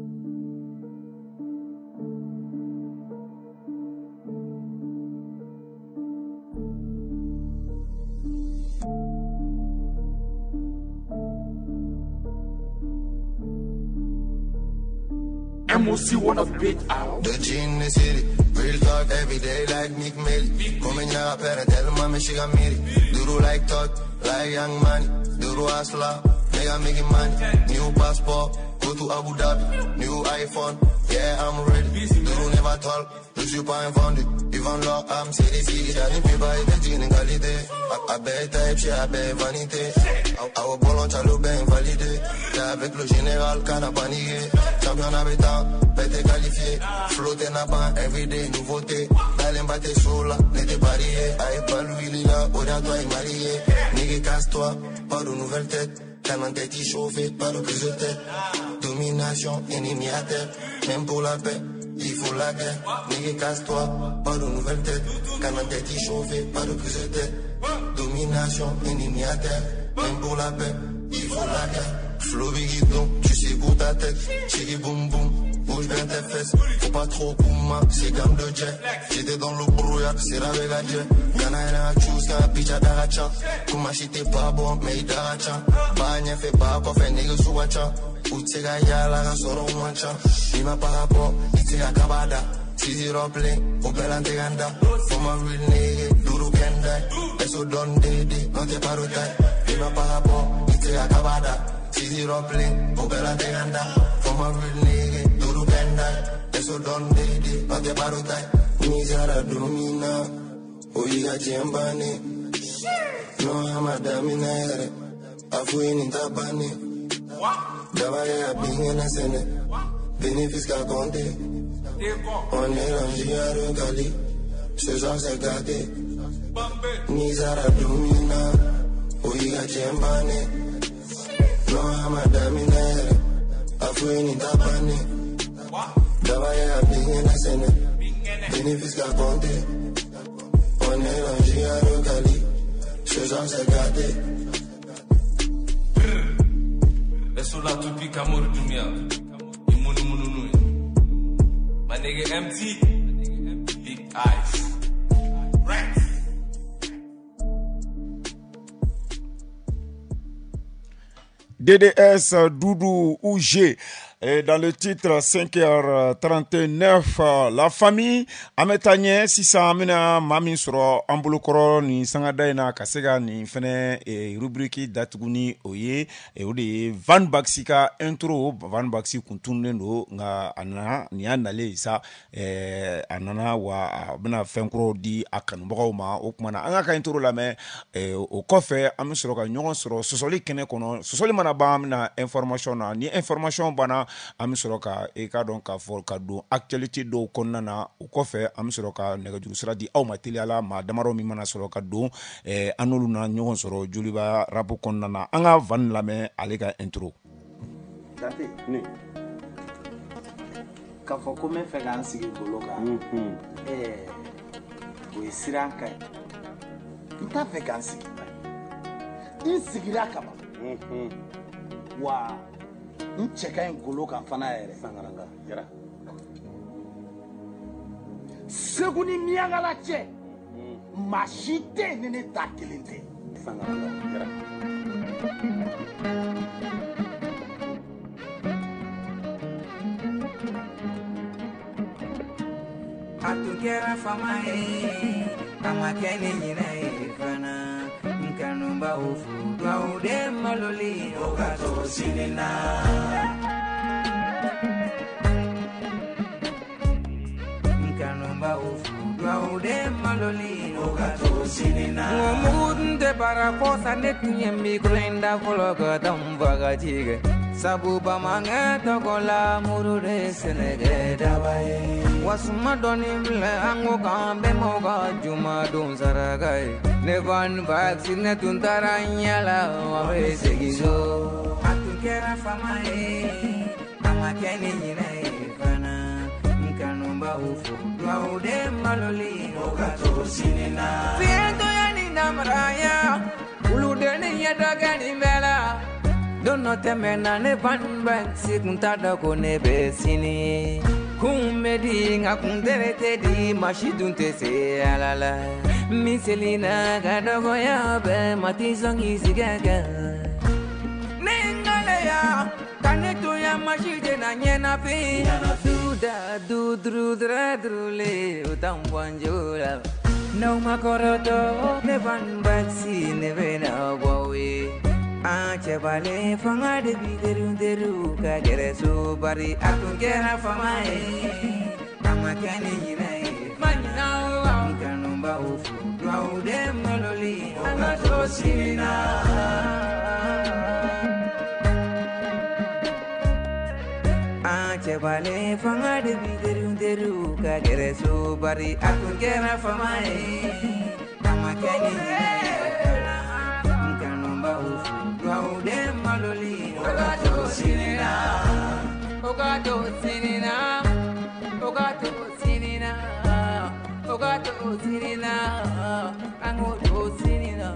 M O C wanna beat out. The G in the city, real talk every day like Mick Millie. Come in your parent, tell mama she got me. Do like talk, like young money. Do hustler, nigga making money. New passport, go to Abu Dhabi. New iPhone, yeah I'm ready. Do never talk, je suis pas invendu. Even lock, I'm city city. J'arrive plus pas et des jeans en qualité. I bet type, j'ai à ben vanité. I was born on Chalo ben validé. T'es avec le général, can'a paniqué. Champion habitant, pété qualifié. Flotter n'a pas everyday, nouveauté. D'aller battre sous là, n'était pas lié. Aïe pas lui, il est là, au toi il est marié. Nigga casse-toi, pas de nouvelles têtes. Canon tête chauffée, pas de prise de tête. Domination, ennemi à terre. Même pour la paix, il faut la guerre. Nigga casse-toi, pas de nouvelles têtes. Canon tête chauffée, pas de prise de tête. Domination, ennemi à terre. Même pour la paix, il faut la guerre. Flow biguidon, tu sais pour ta tête. Chigi boum boum, bouge bien tes fesses. Faut pas trop kouma, c'est comme de jet. J'étais dans le brouillard, c'est la vega jet. Gana ena choose, kana picha daracha. Kouma j'étais pas bon, mais il daracha. Bagna fait pas quoi faire nègre sous wacha. Utega yala, ga soro wancha. Ima par rapport, itega kabada. Tizi roble, opelante ganda. For my real nigga, duru kendai. Eso don dede, non te parotai. Ima par rapport, itega kabada. Tizi roble, opelante ganda. For my real nigga, duru kendai. Eso don dede, non te parotai. Mizara domina, oiga jembane. No hamada minere, afuini tabane. Dabare ya binge na sene, bénéfice ka compte. On est rangé à regarder, ce genre c'est gâté. Nizara domina, oiga jembane. No hamada minere, afuini tabane. Travailler à Bingen la scène. Bénéfice qu'à compter. On est rangé à Rocali. Ce genre c'est gâté. Eso la tupi kamor dunia. Imunu munu nui. My nigga M T. Big eyes. Right. D D S Doudou ou G. Et dans le titre cinq heures trente-neuf, la famille Ametanye Sisa Amina Mami Soro Ambulokoro ni Sangadaina Kasega ni Fene et rubrique Datuguni Oye et Odi Van Baxika intro Van Baxi Kuntunendo nga ana ni anale sa eh anana wa bena fenkro di akanumba ma okmana anga ka intro la me eh o kofe Ami Soro ka nyon soro sosoli kene kono sosoli mana ba amina information na ni information bana ami sɔrɔ ka e ka dɔn k'a fɔ ka don actualité dɔw kɔnɔna na o kɔfɛ an bɛ sɔrɔ ka nɛgɛjuru sira di aw ma teliyala maa damadɔ min mana sɔrɔ ka don eh, an n'olu na ɲɔgɔn sɔrɔ joliba rap kɔnɔna na an ka Van lamɛn ale ka intro. Dante ne k'a fɔ ko n bɛ fɛ k'an sigi golo kan ɛɛ o ye sira ka ye n t'a fɛ k'an sigi n sigira kama wa n cɛ ka ɲi golo kan fana yɛrɛ sangaranga jara segu ni miyankala cɛ maa si tɛ yen ni ne ta kelen tɛ sangaranga jara a tun kɛra fama ye a ma kɛ ni ɲinɛ ye fana n kanubaw fo duwawu de maloli o ka to sini na n kanubaw fo duwawu de maloli o ka to sini na mugu tun tɛ bara fɔsa ne tun ye mikro in da fɔlɔ ka taa n faga tigɛ sabu bamankɛ tɔgɔ la muru de sɛnɛkɛ daba ye wasuma dɔɔni filɛ an ko k'an bɛnbaw ka juma don saraka ye ne Van Baxi ne tun taara ɲɛ la a bɛ segin so a tun kɛra fama ye a ma kɛ ni ɲinɛ ye fana n kanubaw fo duwawu de maloli o ka to sini na fiyɛntɔya ni namaraya olu de ni ɲɛda kɛ nin bɛɛ la don dɔ tɛmɛna ne Van Baxi kun t'a dɔn ko ne bɛ sini kun bɛ di nka kun tere tɛ di maa si dun tɛ se ala la miseli na ka dɔgɔya bɛɛ ma ti sɔn k'i sigi kan ne n galeya ka ne to yan maa si tɛ na ɲɛnafin duda duduru dura durule o t'an bɔ n jo la n'aw ma kɔrɔtɔ ne Van Baxi ne bɛ na bɔ aw ye an cɛbalen fanga de bi teriw teriw ka gɛrɛ so bari a tun kɛra fama ye a ma kɛ ni ɲinɛ ye ma ɲinɛ wa n kanubaw fo duwawu de maloli o ka to sini na an cɛbalen fanga de bi teriw teriw ka gɛrɛ so bari a tun kɛra fama ye a ma kɛ ni ɲinɛ ye n kanubaw fo duwawu de maloli o ka to sini na o ka to sini na o ka to sini na o ka to sini na an k'o to sini na.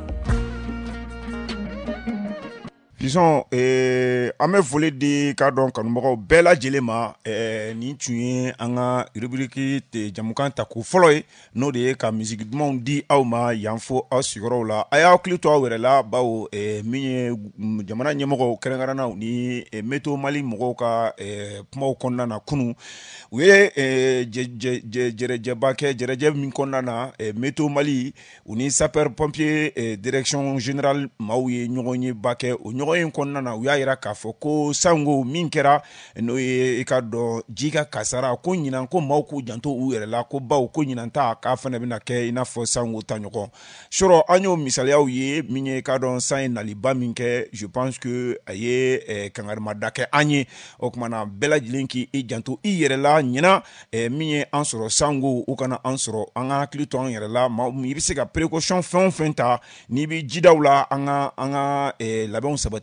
Disons, eh, an bɛ foli di k'a dɔn kanubagaw bɛɛ lajɛlen ma eh, nin tun ye an ka rubrique jamukan ta ko fɔlɔ ye n'o de ye ka misiki dumanw di aw ma yan fo aw sigiyɔrɔw la a y'aw hakili to aw yɛrɛ la bawo eh, min ye jamana ɲɛmɔgɔw kɛrɛnkɛrɛnnaw ni eh, Meto Mali mɔgɔw ka eh, kumaw kɔnɔna na kunun u ye eh, jɛrɛjɛba kɛ jɛrɛjɛ min kɔnɔna na eh, Meto Mali u ni sapeur pompier eh, direction générale maaw ye ɲɔgɔn ye ba kɛ o ɲɔgɔn in kɔnɔna na u y'a yira k'a fɔ ko sango min kɛra n'o ye i ka dɔn ji ka kasara ko ɲinan ko maaw k'u janto u yɛrɛ la ko baw ko ɲinan ta k'a fana bɛna kɛ i n'a fɔ sango ta ɲɔgɔn sɔrɔ an y'o misaliyaw ye min ye i ka dɔn san ye naliba min kɛ je pense que a ye eh, kangarimada kɛ an ye o kumana bɛɛ lajɛlen k'i i janto i yɛrɛ la ɲinan eh, min ye an sɔrɔ sango u kana an sɔrɔ an ka hakili to an yɛrɛ la i bɛ se ka précaution fɛn o fɛn ta n'i bɛ jidaw la an ka an ka eh, labɛnw sabati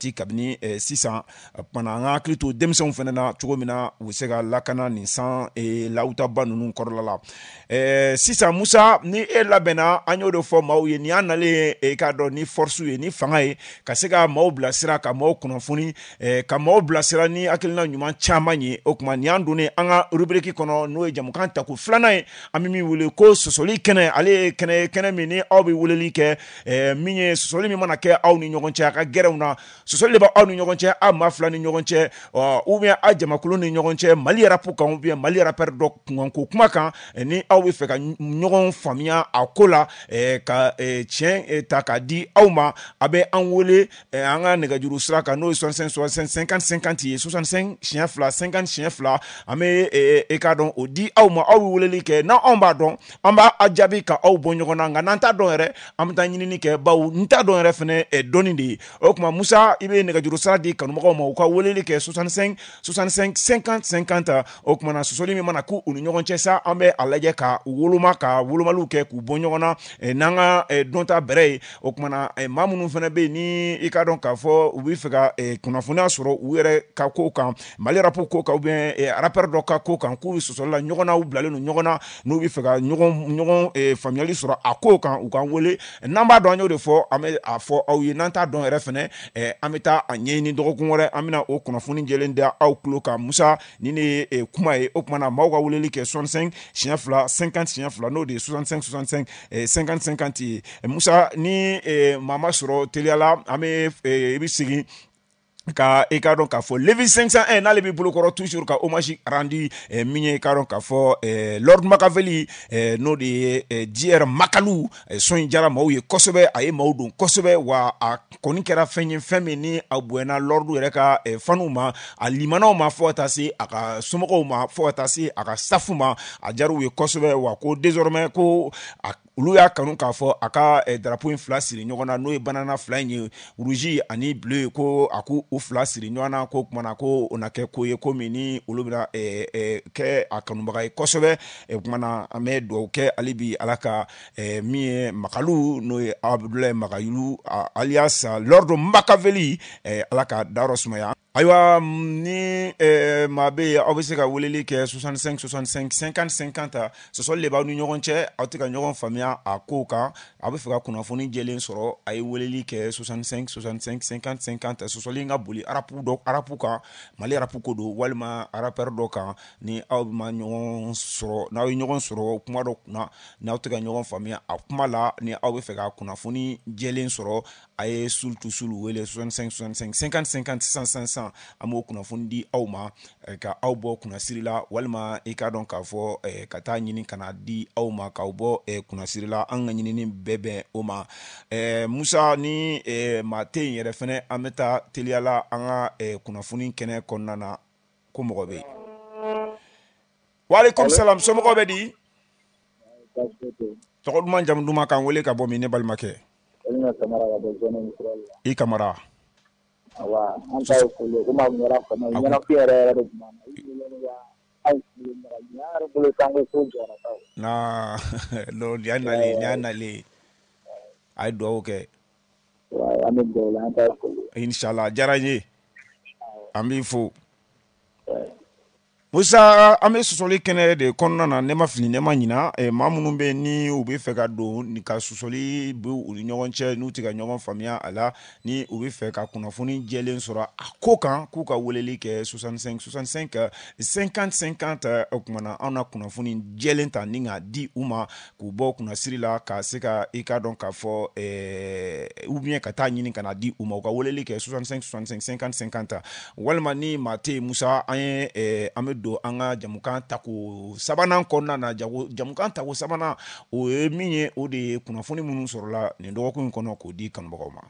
sabati kabini eh, sisan pana an ka hakili to denmisɛnw fana na cogo min na u bɛ se ka lakana nin san eh, lawutaba ninnu kɔrɔla la eh, sisan Musa ni e labɛnna an y'o de fɔ maaw ye nin y'a nalen e k'a dɔn ni force ye ni fanga ye ka se ka maaw bilasira ka maaw kunnafoni eh, ka maaw bilasira ni hakilina ɲuman caman ye o tuma nin y'an donnen an ka rubrique kɔnɔ n'o ye jamukan tako filanan ye an bɛ min wele ko sɔsɔli kɛnɛ ale ye kɛnɛ kɛnɛ min ni aw bɛ weleli kɛ eh, min ye sɔsɔli min mana kɛ aw ni ɲɔgɔn cɛ a ka gɛrɛw na sɔsɔli de bɛ aw ni ɲɔgɔn cɛ aw maa fila ni ɲɔgɔn cɛ uh, ou bien aw jamakulu ni ɲɔgɔn cɛ Mali rap kan ou bien Mali rapper dɔ kunkanko kuma kan eh, ni aw bɛ fɛ ka ɲɔgɔn faamuya a ko la eh, ka eh, tiɲɛ eh, ta k'a di aw ma a bɛ an wele eh, an ka nɛgɛjuru sira kan n'o ye soixante-cinq soixante-cinq cinquante cinquante ye soixante-cinq siɲɛ fila cinquante siɲɛ fila an bɛ eh, e k'a dɔn o di aw ma aw bɛ weleli kɛ n'anw b'a dɔn an b'a a jaabi ka aw bɔ ɲɔgɔn na nka n'an t'a dɔn yɛrɛ an bɛ taa ɲinini kɛ bawo n t'a dɔn yɛrɛ fɛnɛ eh, dɔnni de ye o tuma Musa i bɛ nɛgɛjuru sira di kanubagaw ma u ka weleli kɛ soixante-cinq soixante-cinq cinquante cinquante o tuma na sɔsɔli min mana k'u ni ɲɔgɔn cɛ sa an bɛ a lajɛ ka woloma ka wolomaliw kɛ k'u bɔ ɲɔgɔn na eh, n'an ka eh, dɔnta bɛrɛ ye o tuma na eh, maa minnu fɛnɛ bɛ yen ni i ka dɔn k'a fɔ u bɛ fɛ ka eh, kunnafoniya sɔrɔ u yɛrɛ ka ko kan Mali rap ko kan ou bien eh, rapper dɔ ka ko kan k'u bɛ sɔsɔli la ɲɔgɔn na u bilalen don ɲɔgɔn na n'u bɛ fɛ ka ɲɔgɔn ɲɔgɔn eh, faamuyali sɔrɔ a ko kan u k'an wele n'an b'a dɔn an y'o de fɔ an bɛ a fɔ aw ye n'an t'a dɔn yɛrɛ fɛnɛ eh, an bɛ taa a ɲɛɲini dɔgɔkun wɛrɛ an bɛna o kunnafoni jɛlen da aw tulo kan Musa ni ne ye eh, kuma ye o tuma na maaw ka weleli kɛ soixante-cinq siɲɛ fila cinquante siɲɛ fila n'o de ye soixante-cinq soixante-cinq eh, cinquante cinquante ye eh, Musa ni eh, maa ma sɔrɔ teliyala an bɛ eh, i bɛ segin ka i ka dɔn k'a fɔ Levi cinq cent un n'ale b'i bolokɔrɔ toujours ka hommage rendu eh, min ye i ka dɔn k'a fɔ eh, Lord Machiavelli eh, n'o de ye eh, J R Makalu eh, sɔn in diyara maaw ye kosɛbɛ a ye maaw don kosɛbɛ wa a kɔni kɛra fɛn ye fɛn min ni a bonyana Lord yɛrɛ ka eh, fanuw ma a limanaw ma fɔ ka taa se a ka somɔgɔw ma fɔ ka taa se a ka staff ma a diyar'u ye kosɛbɛ wa ko désormais ko a olu y'a kanu k'a fɔ a ka eh, drapeau in fila siri ɲɔgɔn na n'o ye banana fila in ye rouge ani bleu ko a ko u fila siri ɲɔgɔn na ko kumana ko o na kɛ ko ye ko min ni olu bɛna eh, eh, kɛ a kanubaga ye kosɛbɛ eh, kumana an bɛ dugawu kɛ ale bi ala ka eh, min ye Makalu n'o ye Abdoulaye Makayulu alias Lord Machiavelli eh, ala ka dayɔrɔ sumaya ayiwa ni eh, maa bɛ yen aw bɛ se ka weleli kɛ soixante-cinq soixante-cinq cinquante cinquante sɔsɔli de b'aw ni ɲɔgɔn cɛ aw tɛ ka ɲɔgɔn faamuya a ko kan a bɛ fɛ ka kunnafoni jɛlen sɔrɔ a ye weleli kɛ soixante-cinq soixante-cinq cinquante cinquante sɔsɔli in ka boli arapu dɔ arapu kan Mali arapu ko don walima rapper dɔ kan ni aw ma ɲɔgɔn sɔrɔ n'aw ye ɲɔgɔn sɔrɔ kuma dɔ kunna n'aw tɛ ka ɲɔgɔn faamuya a kuma la ni aw bɛ fɛ ka kunnafoni jɛlen sɔrɔ a ye sul tu sul wele soixante-cinq soixante-cinq cinquante cinquante cent cent cent an b'o kunnafoni di aw ma ka aw bɔ kunnasiri la walima i k'a dɔn k'a fɔ eh, ka taa ɲini ka na di aw ma k'aw bɔ eh, kunnasiri la an ka ɲinini bɛɛ bɛn o ma eh, Musa ni eh, maa tɛ yen yɛrɛ fɛnɛ an bɛ taa teliyala an ka eh, kunnafoni kɛnɛ kɔnɔna na ko mɔgɔ bɛ yen waaleykum salam somɔgɔw bɛ di tɔgɔ duman jamu duman k'an wele ka bɔ min ne balimakɛ i Kamara awa an ta folo kuma ngara fana ngara fiere yɛrɛ de kuma ai yar bolo tango so jara taw na lo ya nale ya nale ai do ke wa an do la an ta folo inshallah jaraje an bi fo Musa an bɛ sɔsɔli kɛnɛ de kɔnɔna na ne ma fili ne ma ɲina eh, maa minnu bɛ ni u bɛ fɛ ka don ni ka sɔsɔli bɛ u ni ɲɔgɔn cɛ n'u tɛ ka ɲɔgɔn faamuya a la ni u bɛ fɛ ka kunnafoni jɛlen sɔrɔ a ko kan k'u ka weleli kɛ soixante-cinq soixante-cinq cinquante cinquante o tuma na an na kunnafoni jɛlen ta ni ka di u ma k'u bɔ kunnasiri la ka se ka i ka dɔn k'a fɔ eh, ou bien ka taa ɲini ka na di u ma u ka weleli kɛ soixante-cinq soixante-cinq cinquante cinquante walima ni maa tɛ yen Musa an ye eh, an bɛ don an ka jamukan tako sabanan kɔnɔna na jago jamukan tako sabanan o ye min ye o de ye kunnafoni minnu sɔrɔla nin dɔgɔkun in kɔnɔ k'o di kanubagaw ma.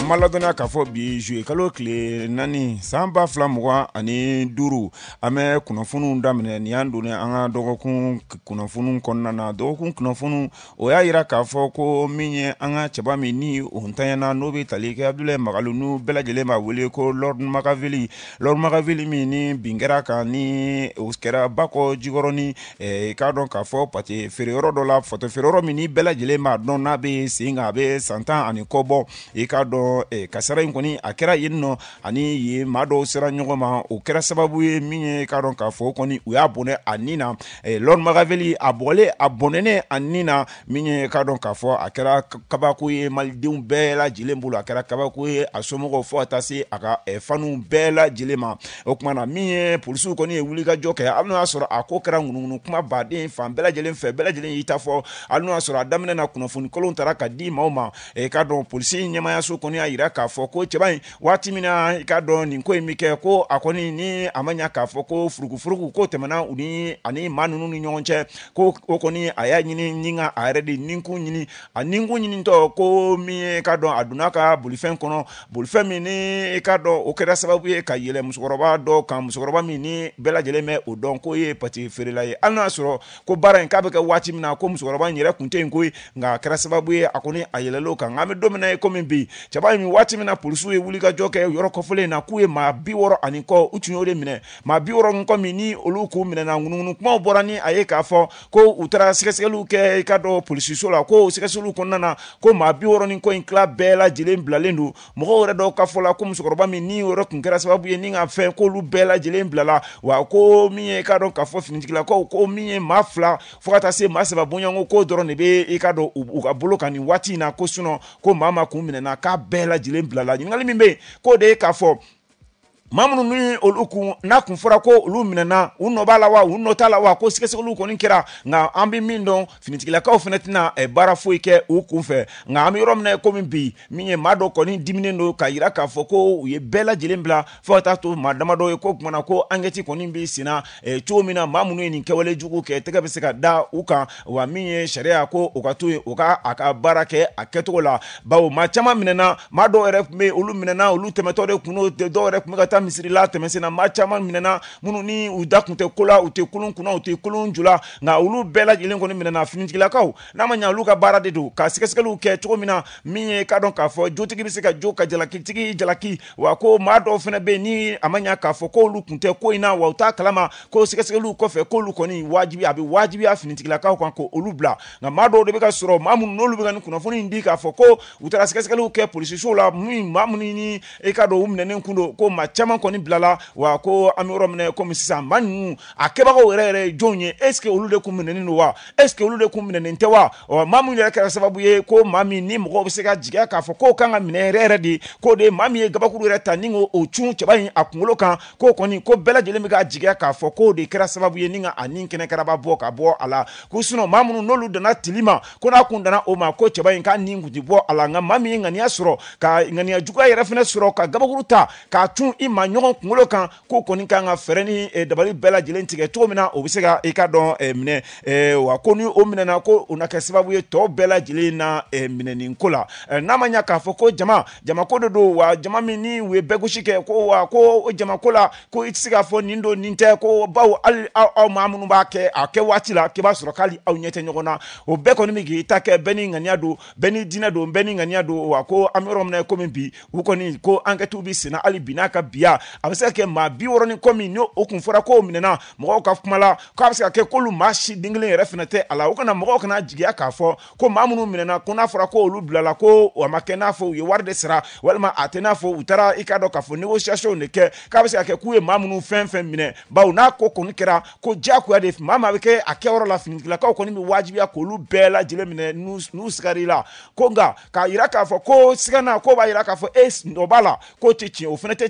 maladɔnya k'a fɔ bi juillet kalo tile naani san ba fila mugan ani duuru an bɛ kunnafoniw daminɛ nin y'an donnen an ka dɔgɔkun kunnafoniw kɔnɔna na dɔgɔkun kunnafoniw o y'a yira k'a fɔ ko min ye an ka cɛba min ni o ntanyana n'o bɛ tali kɛ Abdulaye Magalu n'u bɛɛ lajɛlen b'a wele ko Lord Makaveli Lord Makaveli min ni bin kɛra kan ni o kɛra Bakɔ Jikɔrɔni i k'a dɔn k'a fɔ pate feere yɔrɔ dɔ la pate feere yɔrɔ min ni bɛɛ lajɛlen b'a dɔn n'a bɛ sen kan a bɛ san tan ani kɔ bɔ i k'a dɔn kasara in kɔni a kɛra yen nɔ ani ye maa dɔw sera ɲɔgɔn ma o kɛra sababu ye min ye k'a dɔn k'a fɔ kɔni u y'a bɔnɛ a nin na Lord Makaveli a bɔlen a bɔnɛnen a nin na min ye k'a dɔn k'a fɔ a kɛra kabako ye malidenw bɛɛ lajɛlen bolo a kɛra kabako ye a somɔgɔw fɔ ka taa se a ka faniw bɛɛ lajɛlen ma o tuma na min ye polisiw kɔni ye wulikajɔ kɛ hali n'o y'a sɔrɔ a ko kɛra ŋunuŋunu kuma baden fan bɛɛ lajɛlen fɛ bɛɛ lajɛlen y'i ta fɔ hali n'o y'a sɔrɔ a daminɛ na kunnafoni kolon taara ka di maaw ma k'a dɔn polisi ɲɛmayaso kɔni y'a yira k'a fɔ ko cɛba in waati min na i k'a dɔn nin ko in bɛ kɛ ko a kɔni ni a ma ɲa k'a fɔ ko furugufurugu ko tɛmɛna u ni ani maa ninnu ni ɲɔgɔn cɛ ko o kɔni a y'a ɲini ni ka a yɛrɛ de ninkun ɲini a ninkun ɲinitɔ ko min ye k'a dɔn a donna ka bolifɛn kɔnɔ bolifɛn min ni i k'a dɔn o kɛra sababu ye ka yɛlɛ musokɔrɔba dɔ kan musokɔrɔba min ni bɛɛ lajɛlen bɛ o dɔn ko ye pati feerela ye hali n'a y'a sɔrɔ ko baara in k'a bɛ kɛ waati min na ko musokɔrɔba in yɛrɛ kun tɛ yen koyi nka a kɛra sababu ye a kɔni a yɛlɛl'o kan nka an bɛ don min na komi bi cɛba in waati min na polisiw ye wulikajɔ kɛ yɔrɔ kɔfɛlen in na k'u ye maa bi wɔɔrɔ ani kɔ u tun y'o de minɛ maa bi wɔɔrɔ kɔ min ni olu k'u minɛna ŋunuŋunu kumaw bɔra ni a ye k'a fɔ ko u taara sɛgɛsɛgɛliw kɛ i ka dɔn polisiso la ko sɛgɛsɛgɛliw kɔnɔna na ko maa bi wɔɔrɔ ni kɔ in tila bɛɛ lajɛlen bilalen don mɔgɔw yɛrɛ dɔw ka fɔ la ko musokɔrɔba min ni yɔrɔ kun kɛra sababu ye ni ka fɛn k'olu bɛɛ lajɛlen bilala wa ko min ye i ka dɔn k'a fɔ finitigilakaw ko min ye maa fila fo ka taa se maa saba bɔɲɔgɔnko ko dɔrɔn de bɛ i ka dɔn u ka bolo kan nin waati in na ko sinɔn ko maa ma kun minɛna k'a bɛɛ lajɛlen bilala ɲininkali min bɛ yen k'o de ye k'a fɔ maa minnu ni olu kun n'a kun fɔra ko olu minɛna u nɔ b'a la wa u nɔ t'a la wa ko sɛgɛsɛgɛliw kɔni kɛra nka an bɛ min dɔn finitigilakaw fana tɛna baara foyi kɛ u kun fɛ nka an bɛ yɔrɔ min na komi bi min ye maa dɔ kɔni diminen don ka yira k'a fɔ ko u ye bɛɛ lajɛlen bila fo ka taa to maa damadɔ ye ko kumana ko ankɛti kɔni bɛ senna cogo min na maa minnu ye nin kɛwale jugu kɛ tɛgɛ bɛ se ka da u kan wa min ye sariya ko o ka to yen o ka a ka baara kɛ a kɛcogo la bawo maa caman minɛna maa dɔw yɛrɛ tun bɛ olu minɛna olu tɛmɛtɔ de kun dɔw yɛrɛ tun bɛ ka taa misiri la tɛmɛsenna maa caman minɛna minnu ni u da kun tɛ ko la u tɛ kulun kunna u tɛ kulun jula nka olu bɛɛ lajɛlen kɔni minɛna finitigilakaw n'a ma ɲɛ olu ka baara de don ka sɛgɛsɛgɛliw kɛ cogo min na min ye k'a dɔn k'a fɔ jotigi bɛ se ka jo ka jalakitigi jalaki wa ko maa dɔw fana bɛ yen ni a ma ɲɛ k'a fɔ ko olu kun tɛ ko in na wa u t'a kalama ko sɛgɛsɛgɛliw kɔfɛ k'olu kɔni wajibi a bɛ wajibiya finitigilakaw kan ko olu bila nka maa dɔw de bɛ ka sɔrɔ maa minnu n'olu bɛ ka nin kunnafoni in di k'a fɔ ko u taara sɛgɛsɛgɛliw kɛ polisisow la min maa minnu ni e ka dɔn u minɛnen kun don ko maa caman kɔni bilala wa ko an bɛ yɔrɔ minɛ komi sisan maa ninnu a kɛbagaw yɛrɛ yɛrɛ ye jɔnw ye est ce que olu de kun minɛnen don wa est ce que olu de kun minɛnen tɛ wa ɔ maa min yɛrɛ kɛra sababu ye ko maa min ni mɔgɔw bɛ se ka jigiya k'a fɔ k'o kan ka minɛ yɛrɛ yɛrɛ de k'o de maa min ye gabakuru yɛrɛ ta ni k'o o cun cɛba in a kunkolo kan k'o kɔni ko bɛɛ lajɛlen bɛ ka jigiya k'a fɔ k'o de kɛra sababu ye ni ka a ni kɛnɛ kɛraba bɔ ka bɔ a la ko sinɔn maa minnu n'olu danna tili ma ko n'a kun danna o ma ko cɛba in k'a ni kun ti bɔ a la nka maa min ye ŋaniya sɔrɔ ka ŋaniya juguya yɛrɛ fana sɔrɔ ka gabakuru ta k'a cun i ma ɲɔgɔn kunkolo kan k'o kɔni kan ka fɛɛrɛ ni dabali bɛɛ lajɛlen tigɛ cogo min na o bɛ se ka i ka dɔn minɛ wa ko ni o minɛna ko o na kɛ sababu ye tɔw bɛɛ lajɛlen na minɛnin ko la n'a ma ɲɛ k'a fɔ ko jama jama ko de don wa jama min ni u ye bɛɛ gosi kɛ ko wa ko o jama ko la ko i tɛ se k'a fɔ nin don nin tɛ ko bawo hali aw maa minnu b'a kɛ a kɛ waati la k'i b'a sɔrɔ k'ali aw ɲɛ tɛ ɲɔgɔn na o bɛɛ kɔni bɛ k'i ta kɛ bɛɛ ni ŋaniya don bɛɛ ni diinɛ don bɛɛ ni ŋaniya don wa ko an bɛ yɔrɔ min na komi bi u kɔni ko enquêtes bɛ senna hali bi n'a ka biya a bɛ se ka kɛ maa bi wɔɔrɔ ni kɔ min n'o o kun fɔra ko minɛna mɔgɔw ka kuma la k'a bɛ se ka kɛ k'olu maa si den kelen yɛrɛ fana tɛ a la o kana mɔgɔw kana jigiya k'a fɔ ko maa minnu minɛna ko n'a fɔra ko olu bilala ko a ma kɛ n'a fɔ u ye wari de sara walima a tɛ n'a fɔ u taara i ka dɔn k'a fɔ négociation de kɛ k'a bɛ se ka kɛ k'u ye maa minnu fɛn fɛn minɛ bawo n'a ko kɔni kɛra ko diyagoya de maa maa bɛ kɛ a kɛyɔrɔ la finitigilakaw kɔni bɛ wajibiya k'olu bɛɛ lajɛlen minɛ n'u sigar'i la ko nka k'a yira k'a fɔ ko sigana ko b'a yira k'a fɔ e nɔ b'a la k'o tɛ tiɲɛ o fana tɛ tiɲɛ ye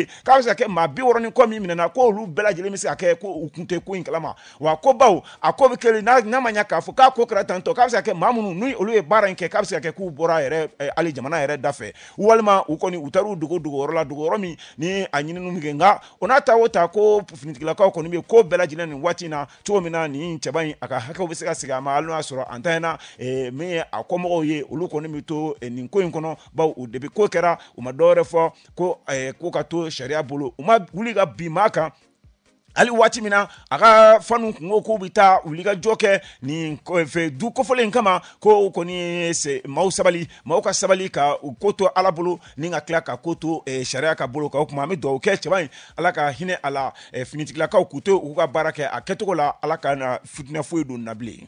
k'a bɛ se ka kɛ maa bi wɔɔrɔ ni kɔ min minɛna ko olu bɛɛ lajɛlen bɛ se ka kɛ ko u kun tɛ ko in kalama wa ko baw a ko bɛ kɛ n'a n'a ma ɲɛ k'a fɔ k'a ko kɛra tantɔ k'a bɛ se ka kɛ maa minnu ni olu ye baara in kɛ k'a bɛ se ka kɛ k'u bɔra yɛrɛ hali jamana yɛrɛ da fɛ walima u kɔni u taar'u dogo dogo yɔrɔ la dogo yɔrɔ min ni a ɲininiw bɛ kɛ nka o n'a ta o ta ko finitigilakaw kɔni bɛ ko bɛɛ lajɛlen nin waati in na cogo min na nin cɛba in a ka hakɛw bɛ se ka segin a ma hali n'o y'a sɔrɔ an tanyana min ye a kɔmɔgɔw ye olu kɔni bɛ to nin ko in kɔnɔ bawo u de bɛ ko kɛra u ma dɔwɛrɛ fɔ ko ko ka to sariya bolo u ma wuli ka bin maa kan hali waati min na a ka fanu kungo k'u bɛ taa wuli ka jɔ kɛ nin fɛ du kɔfɔlen in kama ko kɔni maaw sabali maaw ka sabali ka u ko to ala bolo ni ka tila ka ko to sariya ka bolo kan o kuma an bɛ dugawu kɛ cɛba in ala ka hinɛ a la finitigilakaw k'u to u ka baara kɛ a kɛcogo la ala ka na fitinɛ foyi don na bilen.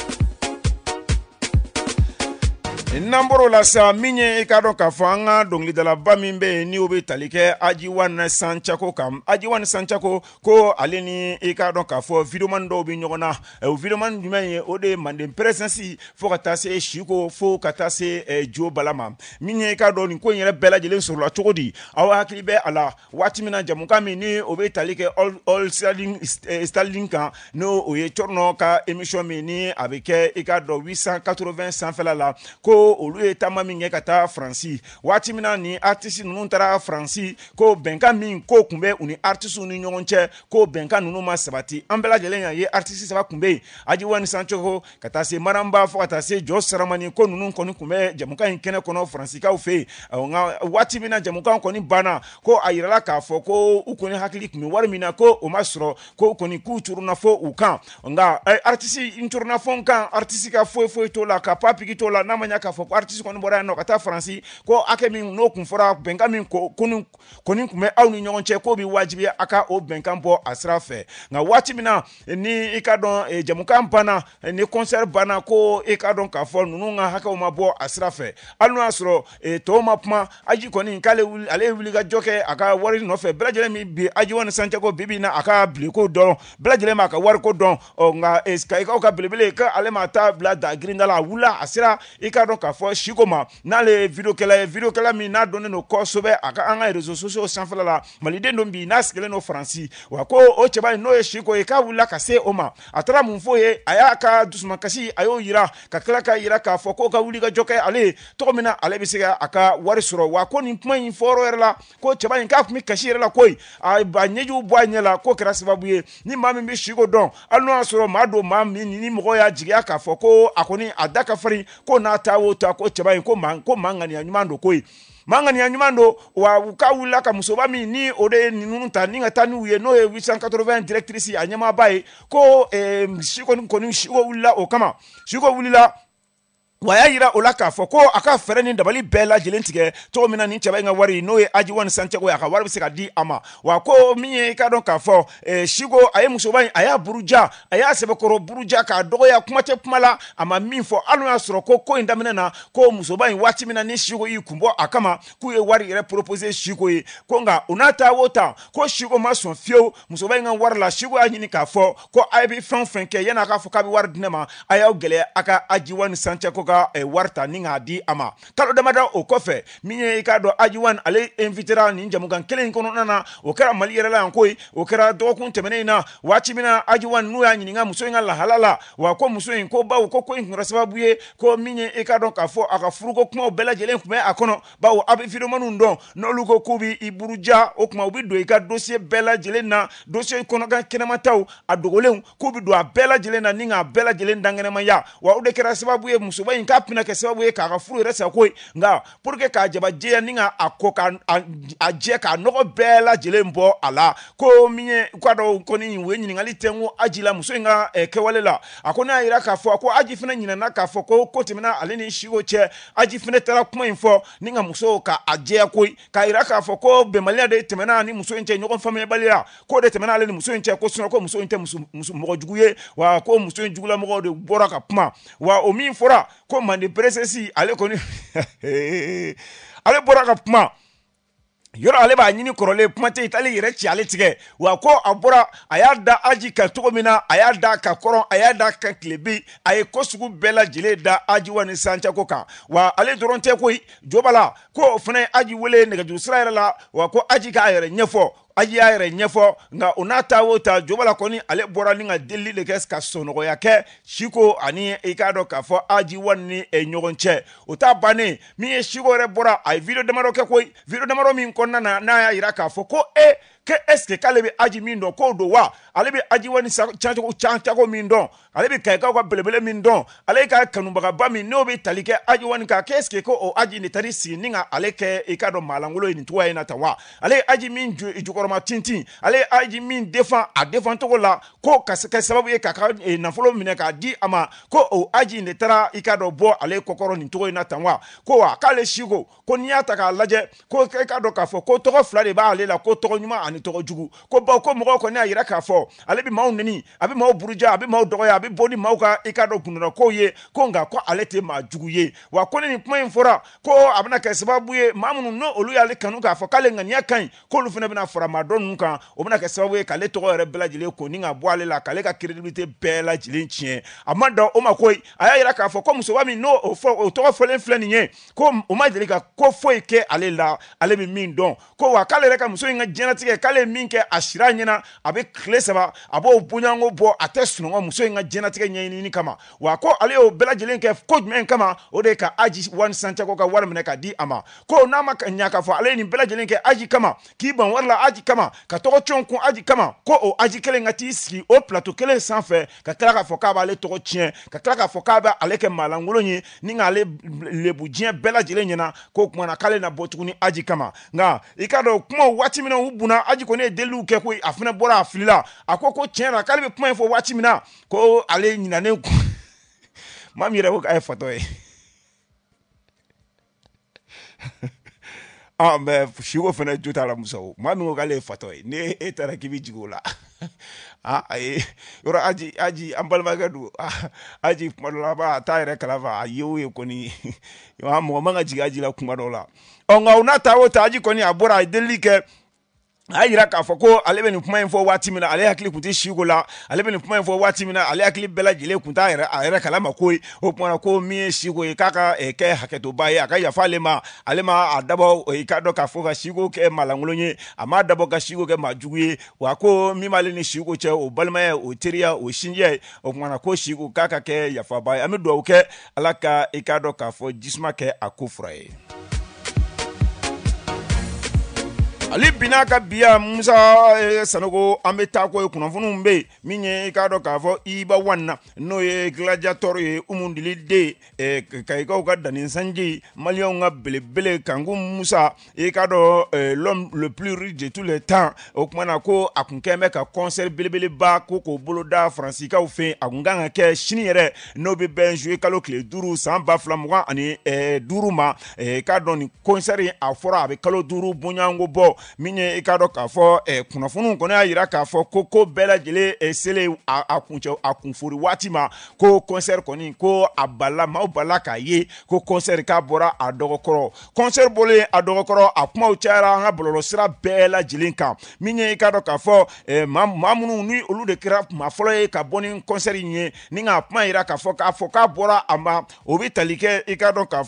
N'an bɔr'o la sa min ye i k'a dɔn k'a fɔ an ka dɔnkilidalaba min bɛ yen ni o bɛ tali kɛ Ajiwan Sanchako kan Ajiwan Sanchako ko ale ni i k'a dɔn k'a fɔ videoman dɔw bɛ ɲɔgɔn na o videoman jumɛn ye o de ye Manden presence fo ka taa se Siko fo ka taa se Jo Bala ma min ye i k'a dɔn nin ko in yɛrɛ bɛɛ lajɛlen sɔrɔla cogo di aw hakili bɛ a la waati min na jamukan min ni o bɛ tali kɛ All Starlink kan n'o o ye Cɔrɔnɔ ka émission min ni a bɛ kɛ i k'a dɔn huit cent quatre-vingts sanfɛla la ko olu ye taama min kɛ ka taa Faransi waati min na ni artiste ninnu taara Faransi ko bɛnkan min ko kun bɛ u ni artiste ni ɲɔgɔn cɛ ko bɛnkan ninnu ma sabati an bɛɛ lajɛlen y'a ye artiste saba kun bɛ yen Ajiwan Sanchako ka taa se Maramba fo ka taa se Jɔ Saramani ko ninnu kɔni kun bɛ jamukan in kɛnɛ kɔnɔ Faransikaw fɛ yen nka waati min na jamukan kɔni banna ko a yirala k'a fɔ ko u kɔni hakili kun bɛ wari min na ko o ma sɔrɔ ko kɔni k'u turuna fo u kan nka artiste n turuna fo n kan artiste ka foyi foyi t'o la ka papiki t'o la n'a ma ɲɛ k'a fɔ ko artiste kɔni bɔra yan nɔ ka taa Faransi ko hakɛ min n'o kun fɔra bɛnkan min kɔni kun bɛ aw ni ɲɔgɔn cɛ k'o bɛ wajibiya a ka o bɛnkan bɔ a sira fɛ nka waati min na ni i ka dɔn jamukan banna ni concert banna ko i ka dɔn k'a fɔ ninnu ka hakɛw ma bɔ a sira fɛ hali n'o y'a sɔrɔ tɔw ma kuma Aji kɔni k'ale ale ye wuli ka jɔ kɛ a ka wari nɔfɛ bɛɛ lajɛlen min bi Ajiwan Sanchako bi bi na a ka biliko dɔn bɛɛ lajɛlen b'a ka wariko dɔn nka kayikaw ka belebele k'ale ma taa bila da girinda la a wulila a sera i ka dɔn k'a fɔ Siko ma n'ale ye videokɛla ye videokɛla min n'a donnen don kosɛbɛ a ka an ka réseaux sociaux sanfɛla la maliden dɔ bi n'a sigilen don Faransi wa ko o cɛba in n'o ye Siko ye k'a wulila ka se o ma a taara mun fɔ ye a y'a ka dusumakasi a y'o yira ka tila ka yira k'a fɔ k'o ka wuli ka jɔ kɛ ale ye tɔgɔ min na ale bɛ se ka a ka wari sɔrɔ wa ko nin kuma in fɔyɔrɔ yɛrɛ la ko cɛba in k'a tun bɛ kasi yɛrɛ la koyi a ɲɛjiw bɔ a ɲɛ la k'o kɛra sababu ye ni maa min bɛ Siko dɔn hali n'o y'a sɔrɔ maa don maa min ni mɔgɔ y'a jigiya k'a fɔ ko a kɔni a da ka farin ko n'a ta o ta ko cɛba in ko man ko man ŋaniya ɲuman don koyi man ŋaniya ɲuman don wa u ka wulila ka musoba min ni o de ye ninnu ta ni ka taa n'u ye n'o ye huit cent quatre-vingts directrice a ɲɛmaaba ye ko Siko kɔni Siko wulila o kama Siko wulila wa y'a yira o la k'a fɔ ko a ka fɛɛrɛ ni dabali bɛɛ lajɛlen tigɛ cogo min na nin cɛba in ka wari n'o ye Ajiwan Sanchako ye a ka wari bɛ se ka di a ma wa ko min ye i ka dɔn k'a fɔ Siko a ye musoba in a y'a buruja a y'a sɛbɛkɔrɔ buruja k'a dɔgɔya kuma tɛ kuma la a ma min fɔ hali n'o y'a sɔrɔ ko ko in daminɛ na ko musoba in waati min na ni Siko y'i kun bɔ a kama k'u ye wari yɛrɛ proposé Siko ye ko nka o n'a ta o ta ko Siko ma sɔn fiyewu musoba in ka wari la Siko y'a ɲini k'a fɔ ko a bɛ fɛn o fɛn kɛ yan'a k'a fɔ k'a bɛ wari di ne ma a y'aw gɛlɛya a ka Ajiwan Sanchako ka wari ta ni k'a di a ma kalo damada o kɔfɛ min ye i k'a dɔn Ajiwan ale invitera nin jamukan kelen in kɔnɔna na o kɛra Mali yɛrɛ la yan koyi o kɛra dɔgɔkun tɛmɛnen in na waati min na Ajiwan n'u y'a ɲininka muso in ka lahala la wa ko muso in ko bawo ko ko in kɛra sababu ye ko min ye i k'a dɔn k'a fɔ a ka furuko kumaw bɛɛ lajɛlen tun bɛ a kɔnɔ bawo a bɛ videomaninw dɔn n'olu ko k'u bɛ i buruja o kuma u bɛ don i ka dossier bɛɛ lajɛlen na dossier kɔnɔkan kɛnɛmataw a dogolenw k'u bɛ don a bɛɛ lajɛlen na ni k'a bɛɛ lajɛlen dankɛnɛmaya wa o de kɛra sababu ye musoba in k'a bɛna kɛ sababu ye k'a ka furu yɛrɛ sa koyi nka pour que k'a jabajɛya ni ka a ko k'a a jɛ k'a nɔgɔ bɛɛ lajɛlen bɔ a la ko min ye k'a dɔn kɔni u ye ɲininkali tɛnku Aji la muso in ka kɛwale la a ko n'a yira k'a fɔ ko Aji fana ɲinɛna k'a fɔ ko ko tɛmɛna ale ni Siko cɛ Aji fana taara kuma in fɔ ni ka muso ka a jɛya koyi k'a yira k'a fɔ ko bɛnbaliya de tɛmɛna ni muso in cɛ ɲɔgɔn faamuyabaliya ko de tɛmɛna ale ni muso in cɛ ko sinɔn ko muso in tɛ muso mɔgɔ jugu ye wa ko muso in jugulamɔgɔw de bɔra ka kuma wa o min fɔra ko Manden presence ale kɔni ale bɔra ka kuma yɔrɔ ale b'a ɲini kɔrɔlen kuma tɛ ale yɛrɛ ci ale tigɛ wa ko a bɔra a y'a da aji kan cogo min na a y'a da ka kɔrɔ a y'a da kan tilebi a ye ko sugu bɛɛ lajɛlen da aji wa ni sancako kan wa ale dɔrɔn tɛ koyi jo b'a la ko o fana ye aji wele nɛgɛjuru sira yɛrɛ la wa ko aji k'a yɛrɛ ɲɛfɔ aji y'a yɛrɛ ɲɛfɔ nka o n'a ta o ta jo b'a la kɔni ale bɔra ni ka delili de kɛ ka sɔnɔgɔya kɛ Siko ani i k'a dɔn k'a fɔ aji wa ni ɲɔgɔn cɛ o t'a bannen min ye Siko yɛrɛ bɔra a ye video damadɔ kɛ koyi video damadɔ min kɔnɔna na n'a y'a yira k'a fɔ ko e ke est-ce que k'ale bɛ aji min dɔn k'o don wa ale bɛ aji wani cancogo cancogo min dɔn ale bɛ kayikaw ka belebele min dɔn ale ka kanubagaba min n'o bɛ tali kɛ aji wani kan ke est-ce que ko o aji ne tari sigi ni ka ale kɛ i ka dɔn maalankolon ye nin cogoya in na tan wa ale ye aji min jukɔrɔma tintin ale ye aji min défend a défend cogo la ko ka kɛ sababu ye k'a ka nafolo minɛ k'a di a ma ko o aji ne taara i ka dɔn bɔ ale kɔkɔrɔ nin cogo in na tan wa ko wa k'ale Siko ko n'i y'a ta k'a lajɛ ko i ka dɔn k'a fɔ ko tɔgɔ fila de b'ale la ko tɔgɔ ɲuman ani tɔgɔ jugu ko bawo ko mɔgɔw kɔni y'a yira k'a fɔ ale bɛ maaw neni a bɛ maaw buruja a bɛ maaw dɔgɔya a bɛ bɔ ni maaw ka i ka dɔn kundana kow ye ko nka ko ale tɛ maa jugu ye wa ko ni nin kuma in fɔra ko a bɛna kɛ sababu ye maa minnu n'o olu y'ale kanu k'a fɔ k'ale ŋaniya ka ɲi k'olu fana bɛna fara maa dɔn ninnu kan o bɛna kɛ sababu ye k'ale tɔgɔ yɛrɛ bɛɛ lajɛlen ko ni ka bɔ ale la k'ale ka crédibilité bɛɛ lajɛlen tiɲɛ a ma dan o ma koyi a y'a yira k'a fɔ ko musoba min n'o o fɔ o tɔgɔ fɔlen filɛ nin ye ko o ma deli ka ko foyi kɛ ale la ale bɛ min dɔn ko wa k'ale yɛrɛ ka muso in ka diɲɛlatigɛ k'ale ye min kɛ a sira ɲɛna a bɛ tile saba a b'o bonyanko bɔ a tɛ sunɔgɔ muso in ka diɲɛlatigɛ ɲɛɲinini kama wa ko ale y'o bɛɛ lajɛlen kɛ ko jumɛn kama o de ye ka aji wani sancako ka wari minɛ ka di a ma ko n'a ma ɲa k'a fɔ ale ye nin bɛɛ lajɛlen kɛ aji kama k'i ban wari la aji kama ka tɔgɔ cɔn kun aji kama ko o aji kelen ka t'i sigi o plateau kelen sanfɛ ka tila k'a fɔ k'a b'ale tɔgɔ tiɲɛ ka tila k'a fɔ k'a bɛ ale kɛ maalankolon ye ni k'ale lebu diɲɛ bɛɛ lajɛlen ɲɛna ko kumana k'ale na bɔ tuguni aji kama nka i k'a dɔn kumaw waati min na u bunna aji kɔni ye deliliw kɛ koyi a fana bɔra a filila a ko ko tiɲɛ na k'ale bɛ kuma in fɔ waati min na ko ale ɲinanen maa min yɛrɛ ko k'a ye fatɔ ye ah mais Siko fana jo t'a la muso maa min ko k'ale ye fatɔ ye ni e taara k'i bɛ jigin o la ah ayi yɔrɔ aji aji an balimakɛ don aji kuma dɔ la a t'a yɛrɛ kalafa a ye o ye kɔni mɔgɔ man ka jigin aji la kuma dɔw la ɔ nka o n'a ta o ta aji kɔni a bɔra a ye delili kɛ a yira k'a fɔ ko ale bɛ nin kuma in fɔ waati min na ale hakili tun tɛ Siko la ale bɛ nin kuma in fɔ waati min na ale hakili bɛɛ lajɛlen tun t'a yɛrɛ a yɛrɛ kalama ko ye o kumana ko min ye Siko ye k'a ka kɛ hakɛtoba ye a ka yafa ale ma ale ma a dabɔ i ka dɔn k'a fɔ ka Siko kɛ maalankolon ye a ma dabɔ ka Siko kɛ maa jugu ye wa ko min b'ale ni Siko cɛ o balimaya o teriya o sinjiya ye o kumana ko Siko k'a ka kɛ yafaba ye an bɛ dugawu kɛ ala ka i ka dɔn k'a fɔ jisuma kɛ a ko fura ye. Ali bina ka biya Musa Sanogo an bɛ taa ko ye kunnafoniw bɛ yen min ye i k'a dɔn k'a fɔ Iba Wan na n'o ye gladiateur ye Umundili de Kayikaw ka Dani Sanji maliyɛnw ka belebele Kanku Musa i k'a dɔn l'homme le plus riche de tous les temps o kumana ko a kun kɛn bɛ ka concert belebeleba ko k'o bolo da Faransikaw fɛ a kun kan ka kɛ sini yɛrɛ n'o bɛ bɛn juillet kalo tile duuru san ba fila mugan ani duuru ma i k'a dɔn nin concert in a fɔra a bɛ kalo duuru bonyanko bɔ min ye i k'a dɔn k'a fɔ kunnafoniw kɔni y'a yira k'a fɔ ko ko bɛɛ lajɛlen selen a kuncɛ a kunfori waati ma ko concert kɔni ko a bala maaw bala k'a ye ko concert k'a bɔra a dɔgɔkɔrɔ concert bɔlen a dɔgɔkɔrɔ a kumaw cayara an ka bɔlɔlɔsira bɛɛ lajɛlen kan min ye i k'a dɔn k'a fɔ maa minnu ni olu de kɛra maa fɔlɔ ye ka bɔ ni concert in ye ni k'a kuma yira k'a fɔ k'a fɔ k'a bɔra a ma o bɛ tali kɛ i k'a dɔn k'a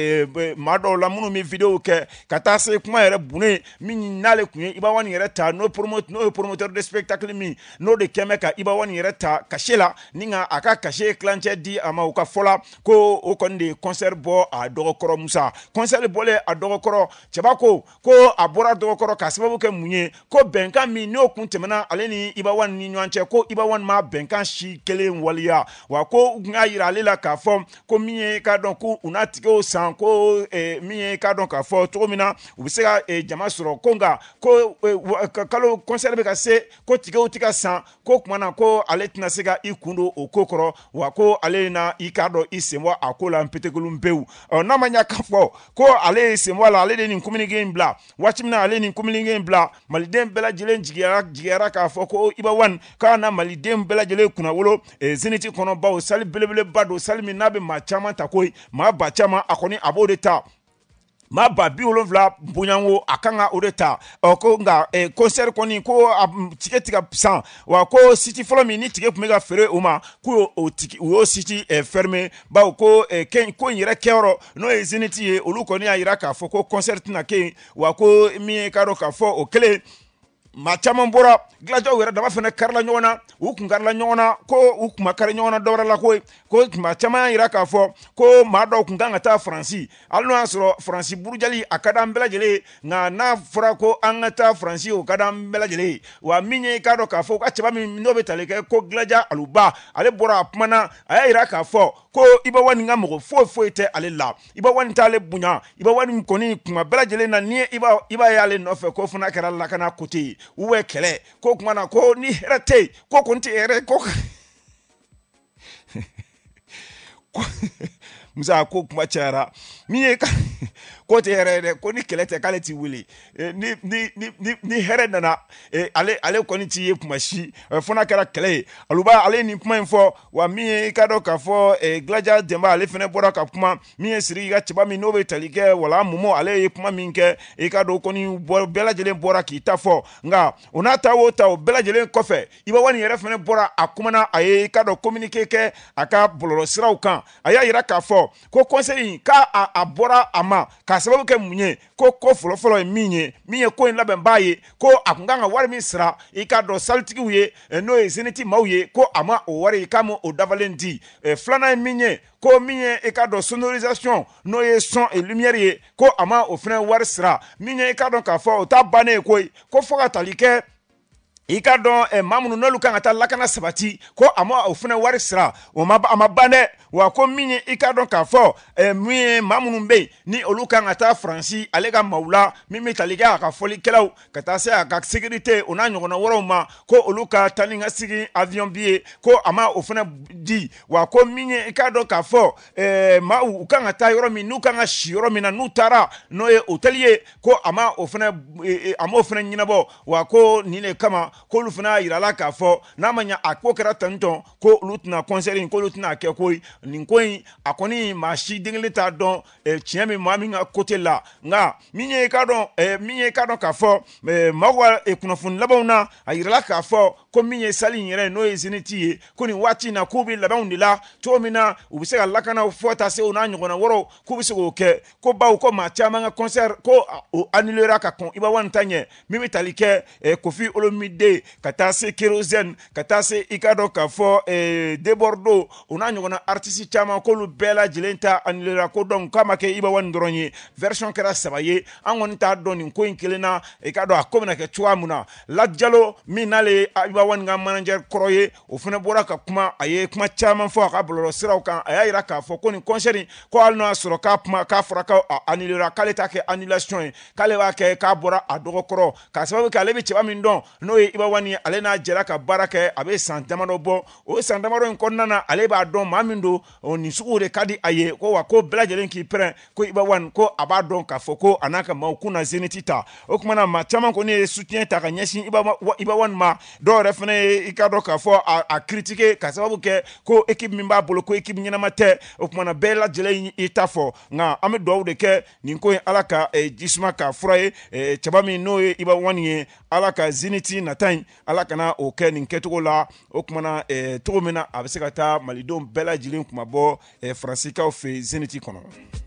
fɔ maa dɔw la minnu bɛ video kɛ ka taa se kuma yɛrɛ bunnen min n'ale kun ye Iba Wan yɛrɛ ta n'o ye promoteur de spectacle min n'o de kɛmɛ ka Iba Wan yɛrɛ ta cachet la ni nka a ka cachet kilancɛ di a ma o ka fɔ la ko o kɔni de ye concert bɔ a dɔgɔkɔrɔ Musa concert bɔlen a dɔgɔkɔrɔ cɛba ko ko a bɔra dɔgɔkɔrɔ ka sababu kɛ mun ye ko bɛnkan min n'o kun tɛmɛna ale ni Iba Wan ni ɲɔgɔn cɛ ko Iba Wan ma bɛnkan si kelen waliya wa ko n y'a yira ale la k'a fɔ ko min ye k'a dɔn ko u n'a tigiw san ko min ye k'a dɔn k'a fɔ cogo min na u bɛ se ka jama sɔrɔ ko nka ko kalo concert bɛ ka se ko tigew tɛ ka san ko tuma na ko ale tɛna se ka i kun don o ko kɔrɔ wa ko ale na i k'a dɔn i sen bɔ a ko la npetekulu pewu ɔ n'a ma ɲa k'a fɔ ko ale ye sen bɔ a la ale de nin communiqué in bila waati min na ale nin communiqué in bila maliden bɛɛ lajɛlen jigiyara jigiyara k'a fɔ ko Iba Wan k'a na maliden bɛɛ lajɛlen kunna wolo Zénith kɔnɔ bawo salle belebeleba don salle min n'a bɛ maa caman ta koyi maa ba caman a kɔni a b'o de ta ma ba bi wolonvla bonyango akanga odeta ko nga e concert koni ko ticket ka san wa ko city follow mi ni ticket kumega fere uma ko o ticket o city e fermé ba ko e ken ko yira kero no e zeniti e olu koni ayira ka fo ko concert na ke wa ko mi ka ro ka fo o kele ma chaman bora glajo wera dama fene karla nyona u kun karla nyona ko u kuma kar nyona dora la ko ko ma chaman ira ka fo ko ma do kun ganga ta franci alno asro franci burjali akada mbela jele nga na fura ko angata franci o kada mbela jele wa minye ka do ka fo ka chaba mi no betale ko glaja aluba ale bora apmana aya ira ka fo ko iba wani nga mo fo fo ite ale la iba wani tale bunya iba wani koni kuma bela jele na nie iba iba yale no fe ko funa kara la kana kuti uwe kele ko kumana ko ni herate ko konti ere ko musa ko kuma chara miye ka ko te ere ko ni kele te kale ti wili ni ni ni ni here nana ale ale ko ni ti ye kuma shi fona kara kele aluba ale ni kuma info wa miye ka do ka fo glaja demba ale fene bora ka kuma miye siri ga tiba mi no be talike wala mumo ale ye kuma minke e ka do ko ni bela jele bora ki ta fo nga onata wo ta bela jele kofe iba wani yere fene bora akuma na aye ka do communiquer ke aka boloro sira ukan aya yira ka fo ko conseil ka abora ama ka sababu ke munye ko ko folo folo e minye minye ko en laben baye ko akunganga wari mi sira e ka do saltiki uye no e zeniti mauye ko ama o wari kamo o davalendi e flana minye ko minye e ka do sonorisation no e son et lumière ye ko ama o fren wari sira minye e ka do ka fo o ta bane ko ko fo ka talike ika don e mamunu no luka ngata lakana sabati ko ama ofuna wari sira o ma amabane wa ko minye ika don ka fo e mi mamunu mbe ni oluka ngata franci alega maula mimi taliga ka foli kelaw kata se ka sécurité ona nyogona woro ma ko oluka taninga sigi avion billet ko ama ofuna di wa ko minye ika don ka fo e ma uka ngata yoro mi nuka nga shiro mi na nutara no e hotelier ko ama ofuna e, ama ofuna nyinabo wa ko nile kama ko lufuna irala ka fo na manya akokera tanton ko lutna concert ko lutna ke koy nin koy akoni machi dingle ta don e chiemi mami nga côté la nga minye ka don e minye ka don ka fo e magwa e kunafun labona irala ka fo ko minye sali yere no eziniti ko ni wati na kubi labon la to mina ubise Allah kana fo ta se ona nyogona woro kubise go ke ko baw ko ma chama nga concert ko annulera ka kon iba wan tanye mimi talike e Kofi Olomide kata se kérosène kata se ikado ka fo e de Bordeaux ona nyogona artiste chama ko lu bela jilenta annulera ko don kama ke iba wan ndronyi version kera sabaye angon ta doni ko inkelena ikado akomna ke chuamuna la jalo minale iba wan nga manager kroye ofuna bora ka kuma aye kuma chama fo ka boloro siraw kan ayira ka fo ko ni concert ko alno asoro ka kuma ka fora ka annulera kale ta ke annulation kale wa ke ka bora adogo kro ka sababu ka lebi cheba min don no iba wani alena jera ka barake abe san damano bo o san damano ko nana ale ba don mamindo oni sugure kadi aye ko wa ko bela jelen ki pre ko iba wan ko aba don ka foko anaka ma kuna zenitita o kuma na ma chama ko ne soutien ta ka nyasin iba iba wan ma do refene ikado ka fo a, a critiquer ka sababu ke ko équipe mimba bolo ko équipe nyina mate o kuma na bela jelen itafo nga ame do de ke ninko alaka e jisma ka furaye e chabami no iba wani alaka zeniti na tan alakana o ke nin ketugo la o kuma na e to mina abese ka ta malidon bela jilin kuma bo e francika o fe zeniti kono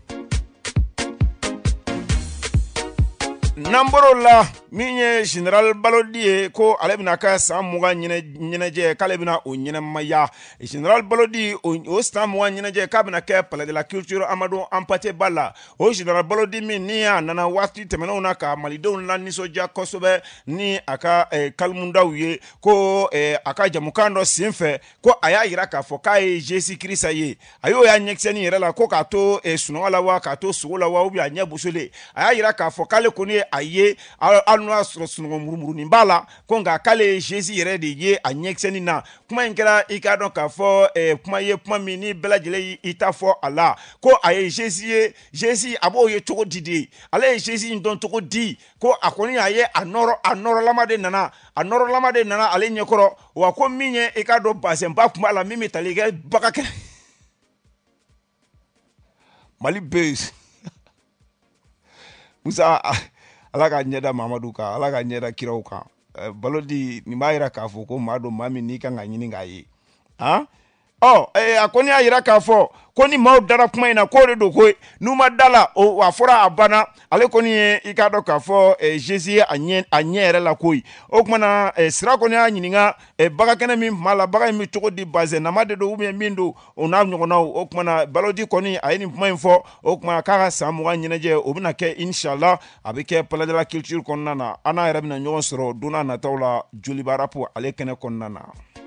namboro la minye general Balodi ko alebina ka samuga nyine nyineje kalebina o nyine maya general Balodi o samuga nyineje kabina ke palais de la culture Amadou Ampaté Balla o general Balodi minia nana wati temeno na ka malido la nisoja kosobe ni aka eh, kalmunda uye ko eh, aka jamukando sinfe ko aya ira ka fokai Jésus Christ aye ayo ya nyekseni ira la ko ka to eh, suno la wa ka to sugola wa ubi anya busole aya ira ka fokale koni aye anu asro sungo murumuru ni mbala konga kale Jésus yere de ye anyekseni na kuma inkera ikadon ka fo eh, kuma ye kuma mini bela jele itafo ala ko aye Jésus ye Jésus abo ye toko didi ale Jésus ndon toko di ko akoni aye anoro anoro lama de nana anoro lama de nana ale nyekoro wa ko minye ikado basemba kuma la mimi talige bakake Mali base Musa ala ka ɲɛda Mamadu kan ala ka ɲɛda kiraw kan balodi nin b'a yira k'a fɔ ko maa dɔ maa min n'i kan ka ɲini k'a ye han ɔ a ko ni y'a yira k'a fɔ ko ni maaw dara kuma in na k'o de don ko n'u ma da la o a fɔra a banna ale kɔni ye i k'a dɔn k'a fɔ Jésus ye a ɲɛ a ɲɛ yɛrɛ la koyi o tuma na sira kɔni y'a ɲininka baga kɛnɛ min tuma la baga in bɛ cogo di bazɛn nama de don ou bien min don o n'a ɲɔgɔnnaw o tuma na balodi kɔni a ye nin kuma in fɔ o tuma k'a ka san mugan ɲɛnajɛ o bɛna kɛ inshallah a bɛ kɛ Palais de la Culture kɔnɔna na an n'a yɛrɛ bɛna ɲɔgɔn sɔrɔ don n'a nataw la Joliba rap ale kɛnɛ kɔnɔna na.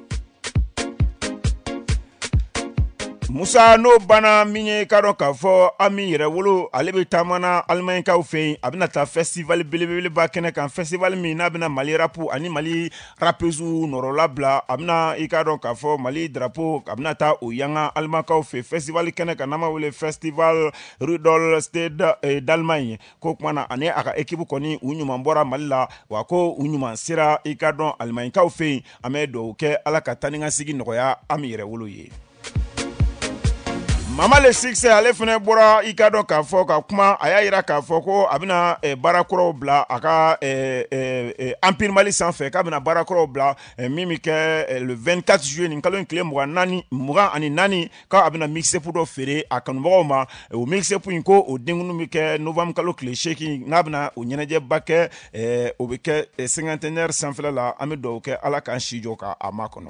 Musa n'o banna min ye k'a dɔn k'a fɔ Ami Yɛrɛwolo ale bɛ taamana Alimaɲikaw fɛ yen a bɛna taa festival belebeleba kɛnɛ kan festival min n'a bɛna Mali rap ani Mali rappeuses nɔrɔ labila a bɛna i k'a dɔn k'a fɔ Mali drapeau a bɛna taa o yanga Alimankaw fɛ festival kɛnɛ kan n'an b'a wele festival Rudolf Steed d'Allemagne ko kuma na ani a ka équipe kɔni u ɲuman bɔra Mali la wa ko u ɲuman sera i k'a dɔn Alimaɲikaw fɛ yen an bɛ dugawu kɛ ala ka taa ni ka sigi nɔgɔya Ami Yɛrɛwolo ye. Mama le succès ale fana bɔra i ka dɔn k'a fɔ ka kuma a y'a yira k'a fɔ ko a bɛna baara kuraw bila a ka Empire Mali sanfɛ k'a bɛna baara kuraw bila min bɛ kɛ le vingt-quatre juillet nin kalo in tile mugan naani mugan ani naani k'a bɛna mixtape dɔ feere a kanubagaw ma o mixtape in ko o denkunu bɛ kɛ novembre kalo tile seegin n'a bɛna o ɲɛnajɛba kɛ o bɛ kɛ cinquantenaire sanfɛla la an bɛ dugawu kɛ ala k'an si jɔ k'a makɔnɔ.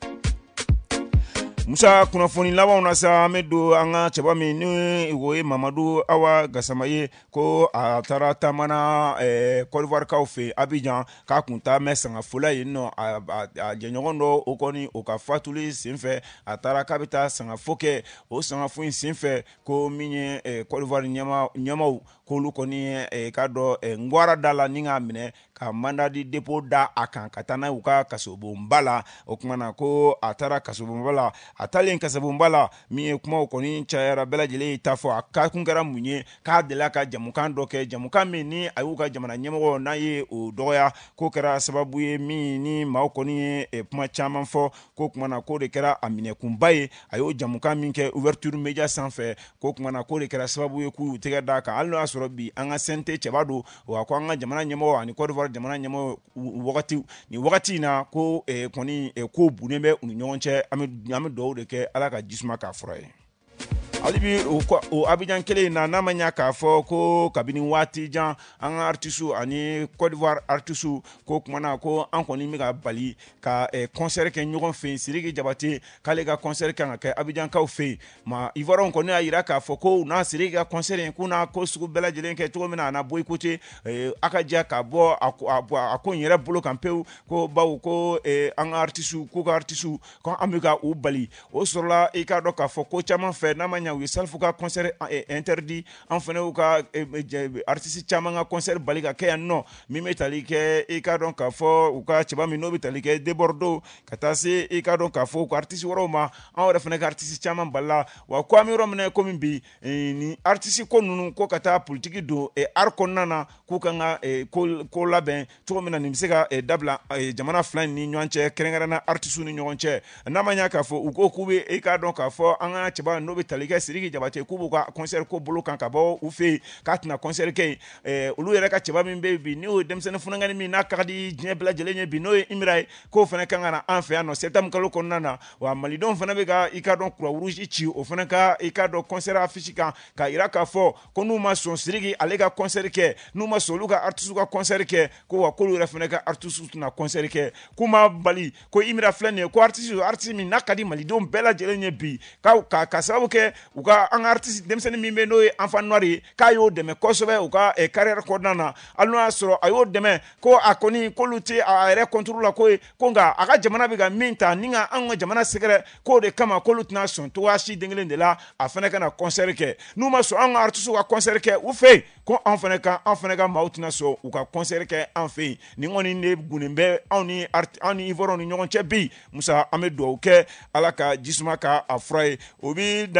Musa kunnafoni labanw na sa an bɛ don an ka cɛba min ni o ye Mamadu Awa Gasama ye ko a taara taamana Côte d'Ivoire kaw fɛ Abidjan k'a kun taa mɛn sangafola yen nɔ a jɛɲɔgɔn dɔ o kɔni o ka fatuli senfɛ a taara k'a bɛ taa sangafo kɛ o sangafo in senfɛ ko min ye Côte d'Ivoire ɲɛmaw k'olu kɔni k'a dɔn Ngwara da la ni k'a minɛ ka mandat de dépôt da a kan ka taa n'a ye u ka kasobonba la o tuma na ko a taara kasobonba la a taalen kasobonba la min ye kumaw kɔni cayara bɛɛ lajɛlen y'i ta fɔ a ka kun kɛra mun ye k'a delila ka jamukan dɔ kɛ jamukan min ni a y'u ka jamana ɲɛmɔgɔ n'a ye o dɔgɔya k'o kɛra sababu ye min ni maaw kɔni ye kuma caman fɔ k'o tuma na k'o de kɛra a minɛkunba ye a y'o jamukan min kɛ ouverture média sanfɛ k'o tuma na k'o de kɛra sababu ye k'u tɛgɛ d'a kan hali n'o y'a sɔrɔ bi an ka C N T cɛba don wa ko an ka jamana ɲɛmɔgɔ ani Côte d'Ivoire jamana ɲɛmɔgɔ wagati ni wagati in na ko kɔni ko bunnen bɛ u ni ɲɔgɔn cɛ an bɛ dugawu de kɛ ala ka jisuma k'a fura ye. hali bi o Abidjan kelen na n'a ma ɲa k'a fɔ ko kabini waati jan an ka artistes ani Côte d'Ivoire artistes ko kumana ko an kɔni bɛ ka bali ka concert kɛ ɲɔgɔn fɛ yen Sidiki Jabate k'ale ka concert kan ka kɛ Abidjan kaw fɛ yen ma Ivoirien kɔni y'a yira k'a fɔ ko n'a Sidiki ka concert in k'u n'a ko sugu bɛɛ lajɛlen kɛ cogo min na a na boycotté a ka diya ka bɔ a ko in yɛrɛ bolo kan pewu ko bawo ko an ka artistes k'u ka artistes ko an bɛ ka u bali o sɔrɔla i k'a dɔn k'a fɔ ko caman fɛ n'a ma ɲa u ye Salfu ka concert interdit an fana u ka artistes caman ka concert bali ka kɛ yan nɔ min bɛ tali kɛ i k'a dɔn k'a fɔ u ka cɛba min n'o bɛ tali kɛ Debordo ka taa se i k'a dɔn k'a fɔ u ka artistes wɛrɛw ma an yɛrɛ fana ka artistes caman balila wa ko an bɛ yɔrɔ min na komi bi ni artistes ko ninnu ko ka taa politique don art kɔnɔna na k'u kan ka ko labɛn cogo min na nin bɛ se ka dabila jamana fila ni ɲɔgɔn cɛ kɛrɛnkɛrɛnna artistes ni ɲɔgɔn cɛ n'a ma ɲa k'a fɔ u ko k'u bɛ i k'a dɔn k'a fɔ an ka cɛba n'o bɛ tali kɛ Sidiki Jabate k'u b'u ka concert ko bolo kan ka bɔ u fɛ yen k'a tɛna concert kɛ yen olu yɛrɛ ka cɛba min bɛ yen bi n'o ye denmisɛnnin funankɛni min n'a ka di diɲɛ bɛɛ lajɛlen ye bi n'o ye Imira ye k'o fana kan ka na an fɛ yan nɔ septembre kalo kɔnɔna na wa malidenw fana bɛ ka i k'a dɔn croix rouge ci o fana ka i k'a dɔn concert affiche kan ka yira k'a fɔ ko n'u ma sɔn Sidiki ale ka concert kɛ n'u ma sɔn olu ka artistes ka concert kɛ ko wa k'olu yɛrɛ fana ka artistes tɛna concert kɛ k'u ma bali ko Imira filɛ nin ye ko artiste artiste min n'a ka di malidenw bɛɛ lajɛlen ye bi ka ka sababu kɛ u ka an ka artiste denmisɛnnin min bɛ n'o ye enfant noir ye k'a y'o dɛmɛ kosɛbɛ u ka carrière kɔnɔna na hali n'o y'a sɔrɔ a y'o dɛmɛ ko a kɔni k'olu tɛ a yɛrɛ contrôle la ko ye ko nka a ka jamana bɛ ka min ta ni ka an ka jamana sɛgɛrɛ k'o de kama k'olu tɛna sɔn cogoya si den kelen de la a fana ka na concert kɛ n'u ma sɔn an ka artistes ka concert kɛ u fɛ yen ko an fana ka an fana ka maaw tɛna sɔn u ka concert kɛ an fɛ yen nin kɔni de gunnen bɛ anw ni anw ni Ivoiriens ni ɲɔgɔn cɛ bi Musa an bɛ dugawu kɛ ala ka jisuma ka a fura ye o bɛ dan sigi an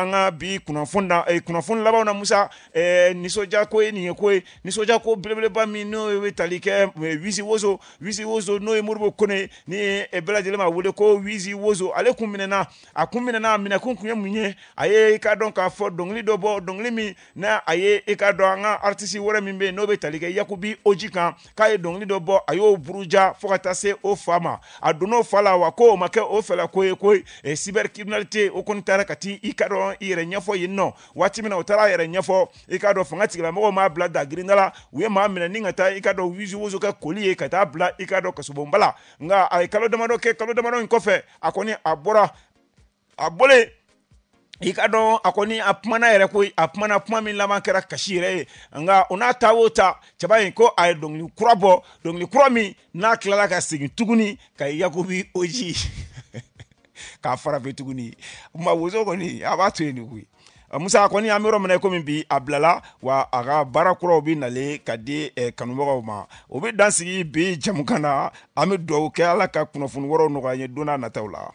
an ka bi kunnafoni na kunnafoni labanw na Musa nisɔndiya ko ye nin ye ko ye nisɔndiya ko belebeleba min n'o ye tali kɛ Wizi Wozo Wizi Wozo n'o ye Modibo Kone ni bɛɛ lajɛlen ma wele ko Wizi Wozo ale kun minɛna a kun minɛna minɛkun kun ye mun ye a ye i ka dɔn k'a fɔ dɔnkili dɔ bɔ dɔnkili min na a ye i ka dɔn an ka artiste wɛrɛ min bɛ yen n'o bɛ tali kɛ Yakubi Oji kan k'a ye dɔnkili dɔ bɔ a y'o buruja fo ka taa se o fa ma a donn'o fa la wa ko o ma kɛ o fɛla ko ye ko cybercriminalité o kɔni taara ka ti i ka dɔn i yɛrɛ ɲɛfɔ yen nɔ waati min na o taara a yɛrɛ ɲɛfɔ i ka dɔn fanga tigilamɔgɔw m'a bila da girinda la u ye maa minɛ ni ka taa i ka dɔn Wizi Wozo kɛ koli ye ka taa bila i ka dɔn kasobonba la nka a ye kalo damadɔ kɛ kalo damadɔ in kɔfɛ a kɔni a bɔra a bɔlen i ka dɔn a kɔni a kumana yɛrɛ ko a kumana kuma min laban kɛra kasi yɛrɛ ye nka o n'a ta o ta cɛba in ko a ye dɔnkili kura bɔ dɔnkili kura min n'a tilala ka segin tuguni ka Yakubi Oji k'a farafin tuguni ma Wozo kɔni a b'a to yen nin koyi Musa kɔni an bɛ yɔrɔ min na komi bi a bilala wa a ka baara kuraw bɛ nalen ka di kanubagaw ma o bɛ dan sigi bi jamukan na an bɛ dugawu kɛ Ala ka kunnafoni wɛrɛw nɔgɔya ye don n'a nataw la.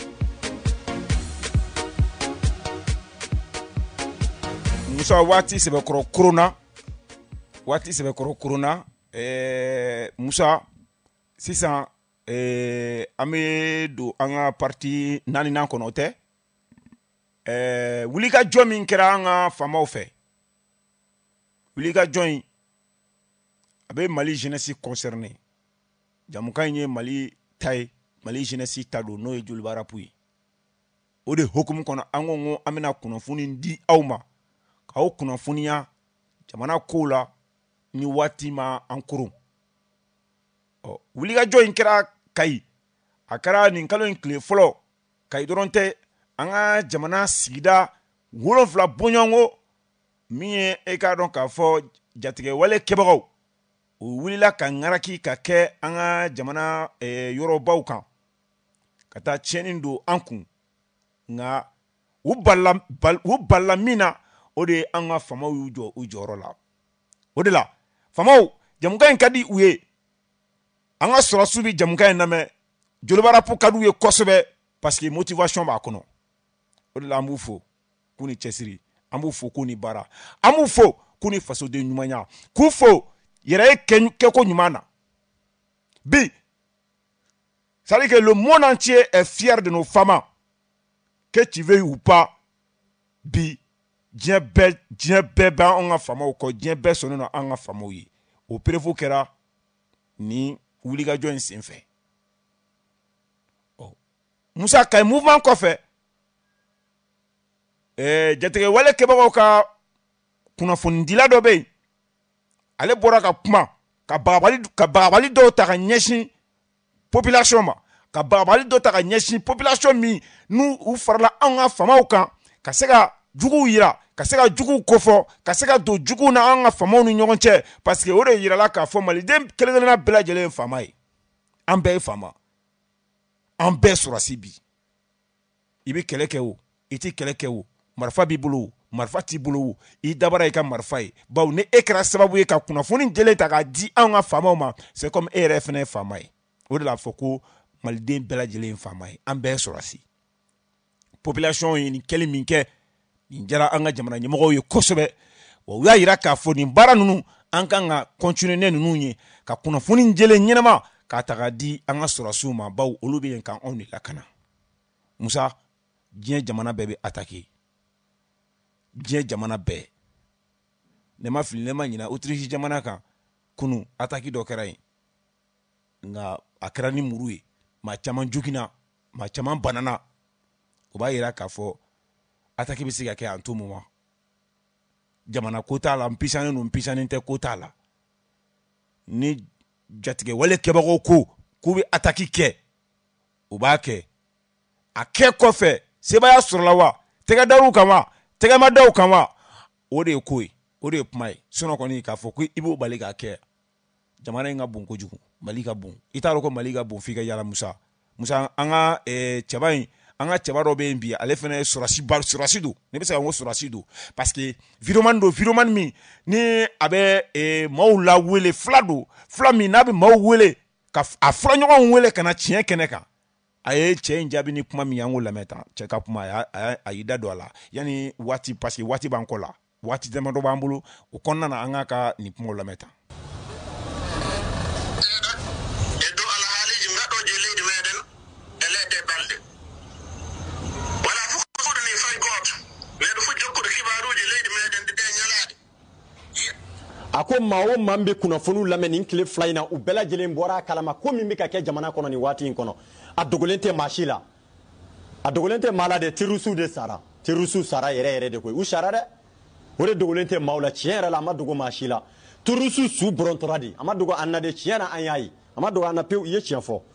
Musa waati sɛbɛkɔrɔ korona waati sɛbɛkɔrɔ korona ɛɛ Musa sisan ɛɛ an bɛ don an ka parti naaninan kɔnɔ o tɛ ɛɛ wulikajɔ min kɛra an ka faamaw fɛ wulikajɔ in a bɛ Mali jeunesse concerné jamukan in ye Mali ta ye Mali jeunesse ta don n'o ye Joliba Rap ye o de hukumu kɔnɔ an ko ko an bɛna kunnafoni di aw ma k'aw kunnafoniya jamana kow la ni waati ma an koron ɔ wulikajɔ in kɛra Kayi a kɛra nin kalo in tile fɔlɔ Kayi dɔrɔn tɛ an ka jamana sigida wolonfila bɔɲɔgɔnko min ye e k'a dɔn k'a fɔ jatigɛwale kɛbagaw o wulila ka ŋaraki ka kɛ an ka jamana yɔrɔbaw kan ka taa tiɲɛni don an kun nka u balila min na o de ye an ka faamaw y'u jɔ u jɔyɔrɔ la o de la faamaw jamukan in ka di u ye an ka sɔrɔsiw bɛ jamukan in lamɛn Joliba Rap ka di u ye kosɛbɛ parce que motivation b'a kɔnɔ o de la an b'u fo k'u ni cɛsiri an b'u fo k'u ni baara an b'u fo k'u ni fasoden ɲumanya k'u fo yɛrɛ ye kɛko ɲuman na bi c'est à dire que le monde entier est fier de nos femmes que tu veuilles ou pas bi diɲɛ bɛɛ diɲɛ bɛɛ bɛ an ka faamaw kɔ diɲɛ bɛɛ sɔnnen don an ka faamaw ye o prévu kɛra ni wulikajɔ in senfɛ ɔ Musa Kayi mouvement kɔfɛ ɛɛ jatigɛwale kɛbagaw ka kunnafonidila dɔ bɛ yen ale bɔra ka kuma ka bagabali ka bagabali dɔw ta ka ɲɛsin population ma ka bagabali dɔw ta ka ɲɛsin population min n'u u farala an ka faamaw kan ka se ka juguw yira ka se ka juguw kofɔ ka se ka don juguw na an ka faamaw ni ɲɔgɔn cɛ parce que o de yirala k'a fɔ maliden kelen kelenna bɛɛ lajɛlen ye faama ye an bɛɛ ye faama an bɛɛ sɔrɔsi bi i bɛ kɛlɛ kɛ o i tɛ kɛlɛ kɛ o marifa b'i bolo o marifa t'i bolo o i dabara i ka marifa ye bawo ni e kɛra sababu ye ka kunnafoni jɛlen ta k'a di an ka faamaw ma c'est comme e yɛrɛ fana ye faama ye o de la fɔ ko maliden bɛɛ lajɛlen ye faama ye an bɛɛ ye sɔrɔsi population ye nin kɛli min kɛ nin jara an ka jamana ɲɛmɔgɔw ye kosɛbɛ wa u y'a yira k'a fɔ nin baara ninnu an kan ka continuer ne ninnu ye ka kunnafoni jɛlen ɲɛnama k'a ta k'a di an ka sɔrɔsiw ma bawo olu bɛ yen ka anw de lakana Musa diɲɛ jamana bɛɛ bɛ attaquer diɲɛ jamana bɛɛ ne ma fili ne ma ɲina Autriche jamana kan kunu attaque dɔ kɛra yen nka a kɛra ni muru ye maa caman jogina maa caman banana o b'a yira k'a fɔ attaque bɛ se ka kɛ en tout moment jamana ko t'a la n pisanen don n pisanen tɛ ko t'a la ni jatigɛwale kɛbagaw ko k'u bɛ attaque kɛ u b'a kɛ a kɛ kɔfɛ sebaya sɔrɔla wa tɛgɛ da u kan wa tɛgɛ ma da u kan wa o de ye ko ye o de ye kuma ye sinon kɔni k'a fɔ ko i b'o bali k'a kɛ jamana in ka bon kojugu Mali ka bon i t'a dɔn ko Mali ka bon f'i ka yala Musa Musa an ka cɛba in an ka cɛba dɔ bɛ yen bi ale fana ye sɔrɔsi ba sɔrɔsi don ne bɛ se ka n ko sɔrɔsi don parce que viromani don viromani min ni a bɛ maaw lawele fila don fila min n'a bɛ maaw wele ka a furaɲɔgɔnw wele ka na tiɲɛ kɛnɛ kan a ye cɛ in jaabi ni kuma min y'an ko lamɛn tan cɛ ka kuma a y'i da don a la yani waati parce que waati b'an kɔ la waati damadɔ b'an bolo o kɔnɔna na an ka ka nin kumaw lamɛn tan. a ko maa o maa bɛ kunnafoniw lamɛn nin tile fila in na u bɛɛ lajɛlen bɔra a kalama ko min bɛ ka kɛ jamana kɔnɔ nin waati in kɔnɔ a dogolen tɛ maa si la a dogolen tɛ maa la dɛ terroriste de sara terroriste sara yɛrɛ yɛrɛ de koyi u sara dɛ o de dogolen tɛ maaw la tiɲɛ yɛrɛ la a ma dogo maa si la terroriste su bɔrɔntɔra de a ma dogo an na de tiɲɛ na an y'a ye a ma dogo an na pewu i ye tiɲɛ fɔ.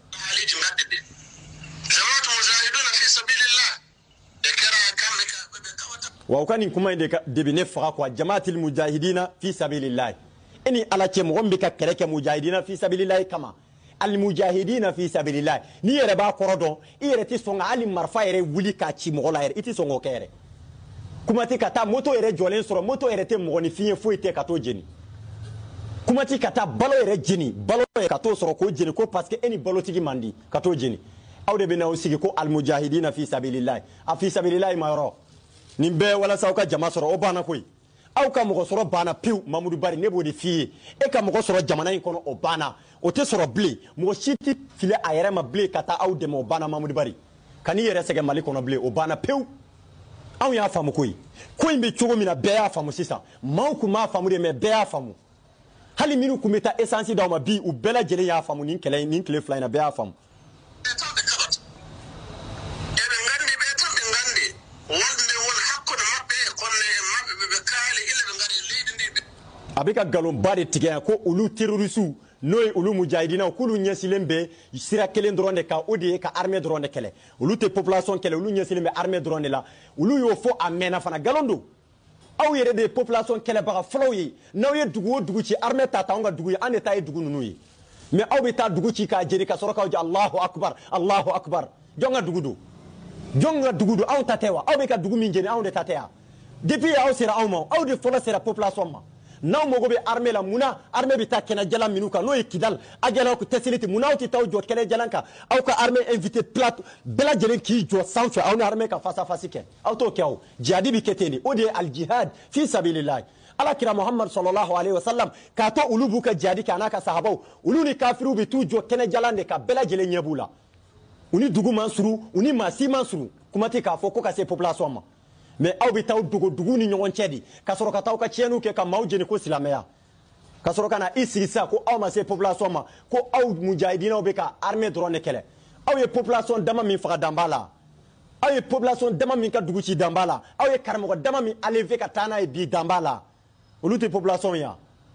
wa u ka nin kuma in de de bɛ ne faga quoi jamaatil mujahidina fi sabilillahi e ni ala cɛ mɔgɔ min bɛ ka kɛlɛ kɛ mujahidina fi sabilillahi kama al mujahidina fi sabilillahi n'i yɛrɛ b'a kɔrɔ dɔn i yɛrɛ tɛ sɔn ka hali marifa yɛrɛ wuli k'a ci mɔgɔ la yɛrɛ i tɛ sɔn k'o kɛ yɛrɛ kuma tɛ ka taa moto yɛrɛ jɔlen sɔrɔ moto yɛrɛ tɛ mɔgɔninfin ye foyi tɛ ka t'o jeni kuma tɛ ka taa balo yɛrɛ jeni balo yɛrɛ ka t'o sɔrɔ k'o jeni ko parce que e ni balotigi man di ka t'o jeni aw de bɛ n'aw sigi ko al mujahidina fi sabilillahi a fi sabilillahi ma yɔrɔ nin bɛɛ walasa aw ka jama sɔrɔ o banna koyi aw ka mɔgɔ sɔrɔ banna pewu Mamudu Bari ne b'o de f'i ye e ka mɔgɔ sɔrɔ jamana in kɔnɔ o banna o tɛ sɔrɔ bilen mɔgɔ si tɛ fili a yɛrɛ ma bilen ka taa aw dɛmɛ o banna Mamudu Bari ka n'i yɛrɛ sɛgɛn Mali kɔnɔ bilen o banna pewu anw y'a faamu koyi ko in bɛ cogo min na bɛɛ y'a faamu sisan maaw kun m'a faamu de mais bɛɛ y'a faamu hali minnu kun bɛ taa essence d'aw ma bi u bɛɛ lajɛlen y'a faamu nin kɛlɛ nin tile fila in na bɛɛ y'a faamu. a bɛ ka nkalonba de tigɛ yan ko olu terrorisiw n'o ye olu mujahidinaw k'olu ɲɛsilen bɛ sira kelen dɔrɔn de kan o de ye ka armée dɔrɔn de kɛlɛ olu tɛ population kɛlɛ olu ɲɛsilen bɛ armée dɔrɔn de la olu y'o fɔ a mɛnna fana nkalon don aw yɛrɛ de ye population kɛlɛbaga fɔlɔw ye n'aw ye dugu o dugu ci armée ta t'anw ka dugu ye an de ta ye dugu ninnu ye mais aw bɛ taa dugu ci k'a jeni ka sɔrɔ k'aw jɛ Allahu akbar Allahu akbar jɔn ka dugu don jɔn ka dugu don anw ta tɛ wa aw bɛ ka dugu min jeni anw de ta tɛ yan depuis aw sera anw ma aw de fɔlɔ sera population ma n'aw mago bɛ armée la munna armée bɛ taa kɛnɛjalan minnu kan n'o ye Kidal a jɛla aw tɛsiri ten munna aw tɛ taa jɔ kɛnɛjalan kan aw ka armée invité plateau bɛɛ lajɛlen k'i jɔ sanfɛ aw ni armée ka face à face kɛ aw t'o kɛ o jihadi bɛ kɛ ten de o de ye al jihad fi sabilillahi alakira Muhammad sallallahu alaihi wa sallam k'a to olu b'u ka jihadi kɛ a n'a ka sahabaw olu ni kafiriw bɛ t'u jɔ kɛnɛjalan de kan bɛɛ lajɛlen ɲɛ b'u la u ni dugu man surun u ni maa si man surun kuma tɛ k'a fɔ ko ka se population ma mais aw bɛ taa dogo dugu ni ɲɔgɔn cɛ de ka sɔrɔ ka taa aw ka tiɲɛniw kɛ ka maaw jeni ko silamɛya ka sɔrɔ ka na i sigi sisan ko aw ma se population ma ko aw mujahidinaw bɛ ka armée dɔrɔn de kɛlɛ aw ye population dama min faga dan b'a la aw ye population dama min ka dugu ci dan b'a la aw ye karamɔgɔ dama min enlevé ka taa n'a ye bi dan b'a la olu tɛ population ye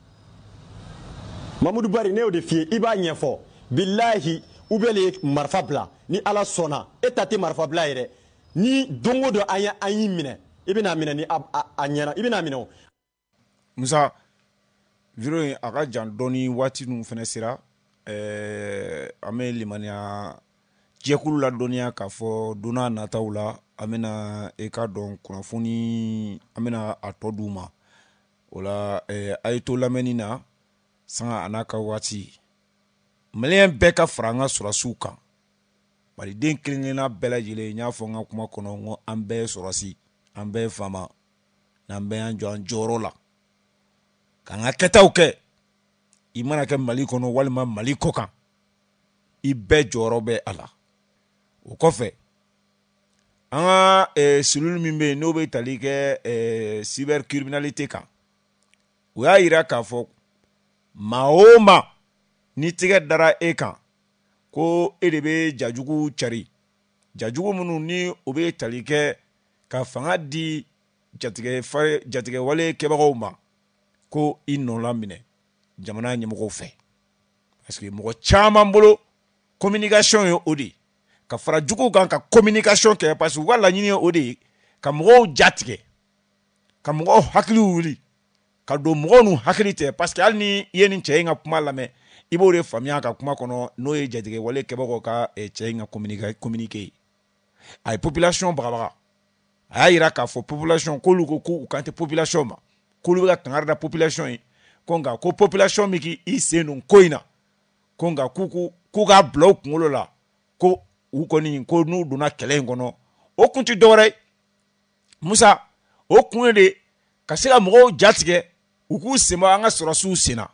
Mamudu Bari ne y'o de f'i ye i b'a ɲɛfɔ bilahi u bɛ le marifa bila ni Ala sɔnna e ta tɛ marifa bila yɛrɛ ni dongo do an y'i minɛ i bɛna minɛ ni a ɲɛna i bɛna minɛ o. Musa video in a ka jan dɔɔni waati ninnu fana sera ɛɛ an bɛ limaniya jɛkulu la dɔnniya k'a fɔ don n'a nataw la an bɛna e ka dɔn kunnafoni an bɛna a tɔ d'u ma o la ɛɛ a ye to lamɛnni na sanga a n'a ka waati maliyɛn bɛɛ ka fara an ka sɔrɔsiw kan. Maliden kelen-kelenna bɛɛ lajɛlen n y'a fɔ n ka kuma kɔnɔ n ko an bɛɛ ye sɔrɔsi an bɛɛ ye faama n'an bɛɛ y'an jɔ an jɔyɔrɔ la k'an ka kɛtaw kɛ i mana kɛ Mali kɔnɔ walima Mali kɔ kan i bɛɛ jɔyɔrɔ bɛ a la o kɔfɛ an ka cellule min bɛ yen n'o bɛ tali kɛ cybercriminalité kan o y'a yira k'a fɔ maa o maa ni tigɛ dara e kan ko e de bɛ jajugu cari jajugu minnu ni o bɛ tali kɛ ka fanga di jatigɛ fare jatigɛ wale kɛbagaw ma ko i nɔla minɛ jamana ɲɛmɔgɔw fɛ parce que mɔgɔ caman bolo communication ye o de ka fara juguw kan ka communication kɛ parce que u ka laɲini ye o de ye ka mɔgɔw jatigɛ ka mɔgɔw hakiliw wuli ka don mɔgɔw n'u hakili tɛ parce que hali ni i ye nin cɛ in ka kuma lamɛn i b'o de faamuya ka kuma kɔnɔ n'o ye jatigɛ wale kɛbagaw ka cɛ in ka communiqué ye a ye population bagabaga a y'a yira k'a fɔ population k'olu ko k'u kan tɛ population ma k'olu bɛ ka kangari da population ye ko nka ko population min k'i sen don ko in na ko nka k'u k'u k'a bila u kunkolo la ko u kɔni ko n'u donna kɛlɛ in kɔnɔ o kun tɛ dɔwɛrɛ Musa o kun ye de ka se ka mɔgɔw jatigɛ u k'u senbɔ an ka sɔrɔsiw senna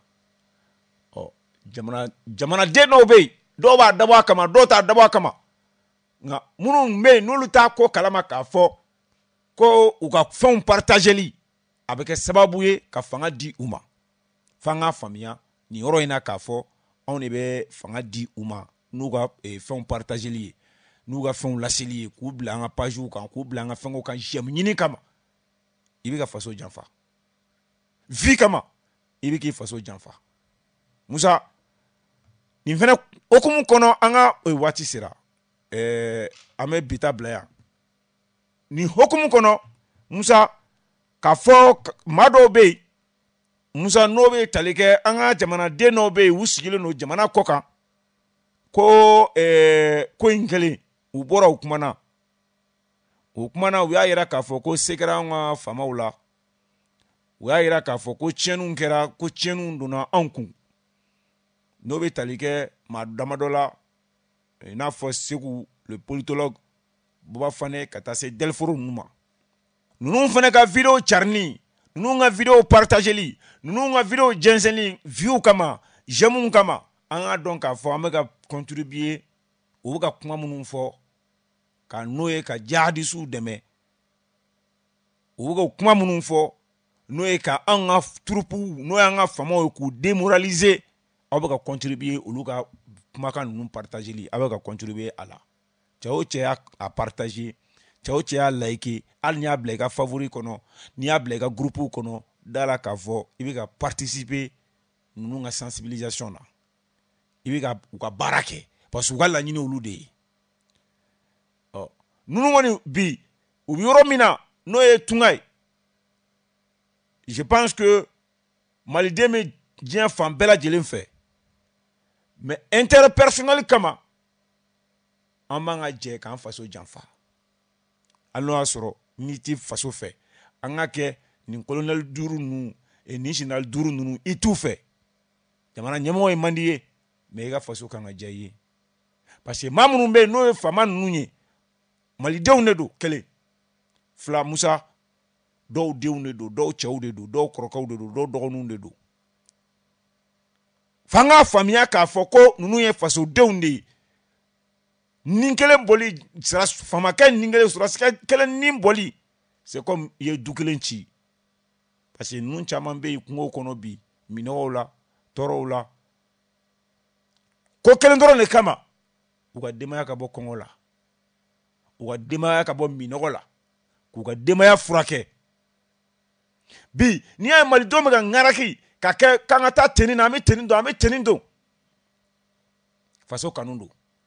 ɔ jamana jamanaden dɔw bɛ yen dɔw b'a dabɔ a kama dɔw t'a dabɔ a kama nka minnu bɛ yen n'olu t'a ko kalama k'a fɔ ko u ka fɛnw partageli a bɛ kɛ sababu ye ka fanga di u ma f'an k'a faamuya nin yɔrɔ in na k'a fɔ anw de bɛ fanga di u ma n'u ka fɛnw partageli ye n'u ka fɛnw laseli ye k'u bila an ka pagew kan k'u bila an ka fɛnw kan j'aime ɲini kama i bɛ ka faso janfa vi kama i bɛ k'i faso janfa Musa nin fana okumu kɔnɔ an ka waati sera ɛɛ an bɛ bita bila yan nin hukumu kɔnɔ Musa k'a fɔ maa dɔw bɛ yen Musa n'o bɛ tali kɛ an ka jamanaden dɔw bɛ yen u sigilen don jamana kɔ kan ko ɛɛ ko in kɛlen u bɔra u kumana u kumana u y'a yira k'a fɔ ko se kɛra an ka faamaw la u y'a yira k'a fɔ ko tiɲɛniw kɛra ko tiɲɛniw donna anw kun n'o bɛ tali kɛ maa damadɔ la i n'a fɔ Segu le politologue Buba Fane ka taa se Delforo ninnu ma ninnu fana ka video carini ninnu ka video partageli ninnu ka video jɛnsɛnni view kama j'aime kama an ka dɔn k'a fɔ an bɛ ka contribuer u bɛ ka kuma minnu fɔ ka n'o ye ka jihadisiw dɛmɛ u bɛ ka kuma minnu fɔ n'o ye ka an ka troupew n'o y'an ka faamaw ye k'u démoraliser aw bɛ ka contribuer olu ka kumakan ninnu partageli aw bɛ ka contribuer a la cɛ o cɛ y'a partager cɛ o cɛ y'a liker hali n'i y'a bila i ka favori kɔnɔ n'i y'a bila i ka groupe kɔnɔ da la k'a fɔ i bɛ ka participer ninnu ka sensibilisation na i bɛ ka u ka baara kɛ parce que u ka laɲini olu de ye ɔ ninnu kɔni bi u bɛ yɔrɔ min na n'o ye tunga ye je pense que maliden bɛ diɲɛ fan bɛɛ lajɛlen fɛ mais intérêt personnel kama an b'an ka jɛ k'an faso janfa hali n'o y'a sɔrɔ n'i tɛ faso fɛ an ka kɛ nin colonel duuru ninnu nin général duuru ninnu i t'u fɛ jamana ɲɛmɔgɔ ye man di ye mais i ka faso kan ka diya i ye parce que maa minnu bɛ yen n'o ye faama ninnu ye malidenw de don kelen fila Musa dɔw denw de don dɔw cɛw de don dɔw kɔrɔkɛw de don dɔw dɔgɔninw de don f'an k'a faamuya k'a fɔ ko ninnu ye fasodenw de ye nin kelen boli faamakɛ nin kelen sɔrɔsikɛ kelen nin boli c'est comme i ye du kelen ci parce que ninnu caman bɛ yen kungo kɔnɔ bi minɔgɔw la tɔɔrɔw la ko kelen dɔrɔn de kama u ka denbaya ka bɔ kɔngɔ la u ka denbaya ka bɔ minɔgɔ la k'u ka denbaya furakɛ bi n'i y'a ye malidenw bɛ ka ŋaraki ka kɛ k'an ka taa tenni na an bɛ tenni don an bɛ tenni don faso kanu don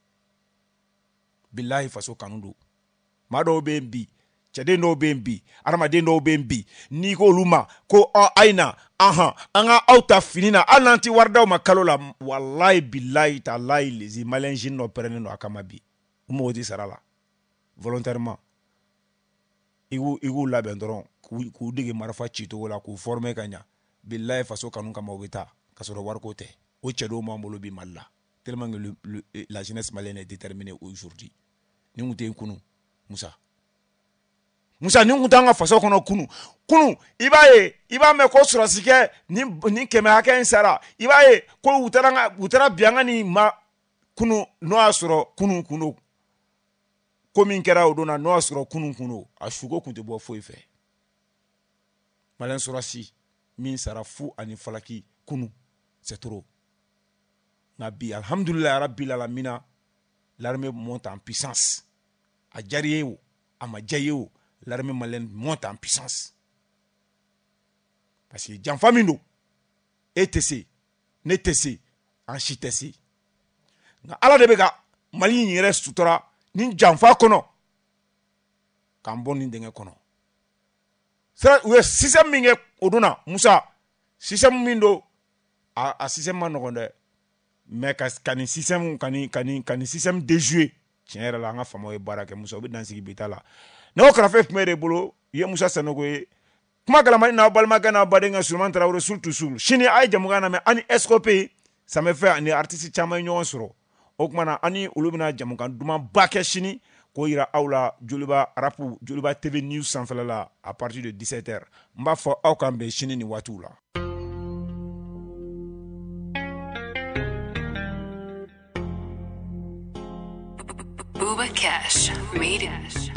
bilahi faso kanu don maa dɔw bɛ yen bi cɛden dɔw bɛ yen bi adamaden dɔw bɛ yen bi n'i ko olu ma ko a ye na anhan an ka aw ta fini na hali n'an tɛ wari d'aw ma kalo la walayi bilayi talayi lezi maliyɛn jeune dɔ pɛrɛnnen don a kama bi u mago tɛ sara la volontairement i k'u i k'u labɛn dɔrɔn k'u k'u dege marifa cicogo la k'u former ka ɲa bilayi faso kanu kama u bɛ taa ka sɔrɔ wariko tɛ o cɛ dɔw b'an bolo bi Mali la tellement que le, le, la jeunesse malienne est déterminée aujourd'hui ni kun tɛ yen kunu Musa Musa ni kun t'an ka faso kɔnɔ kunu kunu i b'a ye i b'a mɛn ko sɔrɔsikɛ ni ni kɛmɛ hakɛ in sara i b'a ye ko u taara u taara bi an ka nin ma kunu n'o y'a sɔrɔ kunu kunu ko min kɛra o don na n'o y'a sɔrɔ kunu kunu a suko kun tɛ bɔ foyi fɛ maliyɛn sɔrɔsi min sara fu ani falaki kunu c'est trop nka bi alhamdulilayi rabbil alamina l'armée monte en puissance a diyara i ye o a ma diya i ye o l'armée malienne monte en puissance parce que janfa min don e tɛ se ne tɛ se an si tɛ se nka ala de bɛ ka Mali in yɛrɛ sutura ni janfa kɔnɔ k'an bɔ nin dingɛ kɔnɔ u ye système min kɛ o don na Musa système min don a a système ma nɔgɔn dɛ mais ka ka nin système ka nin ka nin ka nin système déjouer tiɲɛ yɛrɛ la an ka faamaw ye baara kɛ Musa u bɛ dan sigi bita la ne ko karafe tun bɛ de bolo i ye Musa Sanogo ye kuma galamani n'aw balimakɛ n'aw baden ka Suleman Tarawele surtout sur sini a ye jamukan na mɛ ani S C O P ça me fait ani artiste caman ye ɲɔgɔn sɔrɔ o kumana ani olu bɛna jamukan duman ba kɛ sini k'o yira aw la Joliba Arapu Joliba T V News sanfɛla la à partir de dix-sept heures n b'a fɔ aw kan bɛn sini ni waatiw la. Booba Cash made it.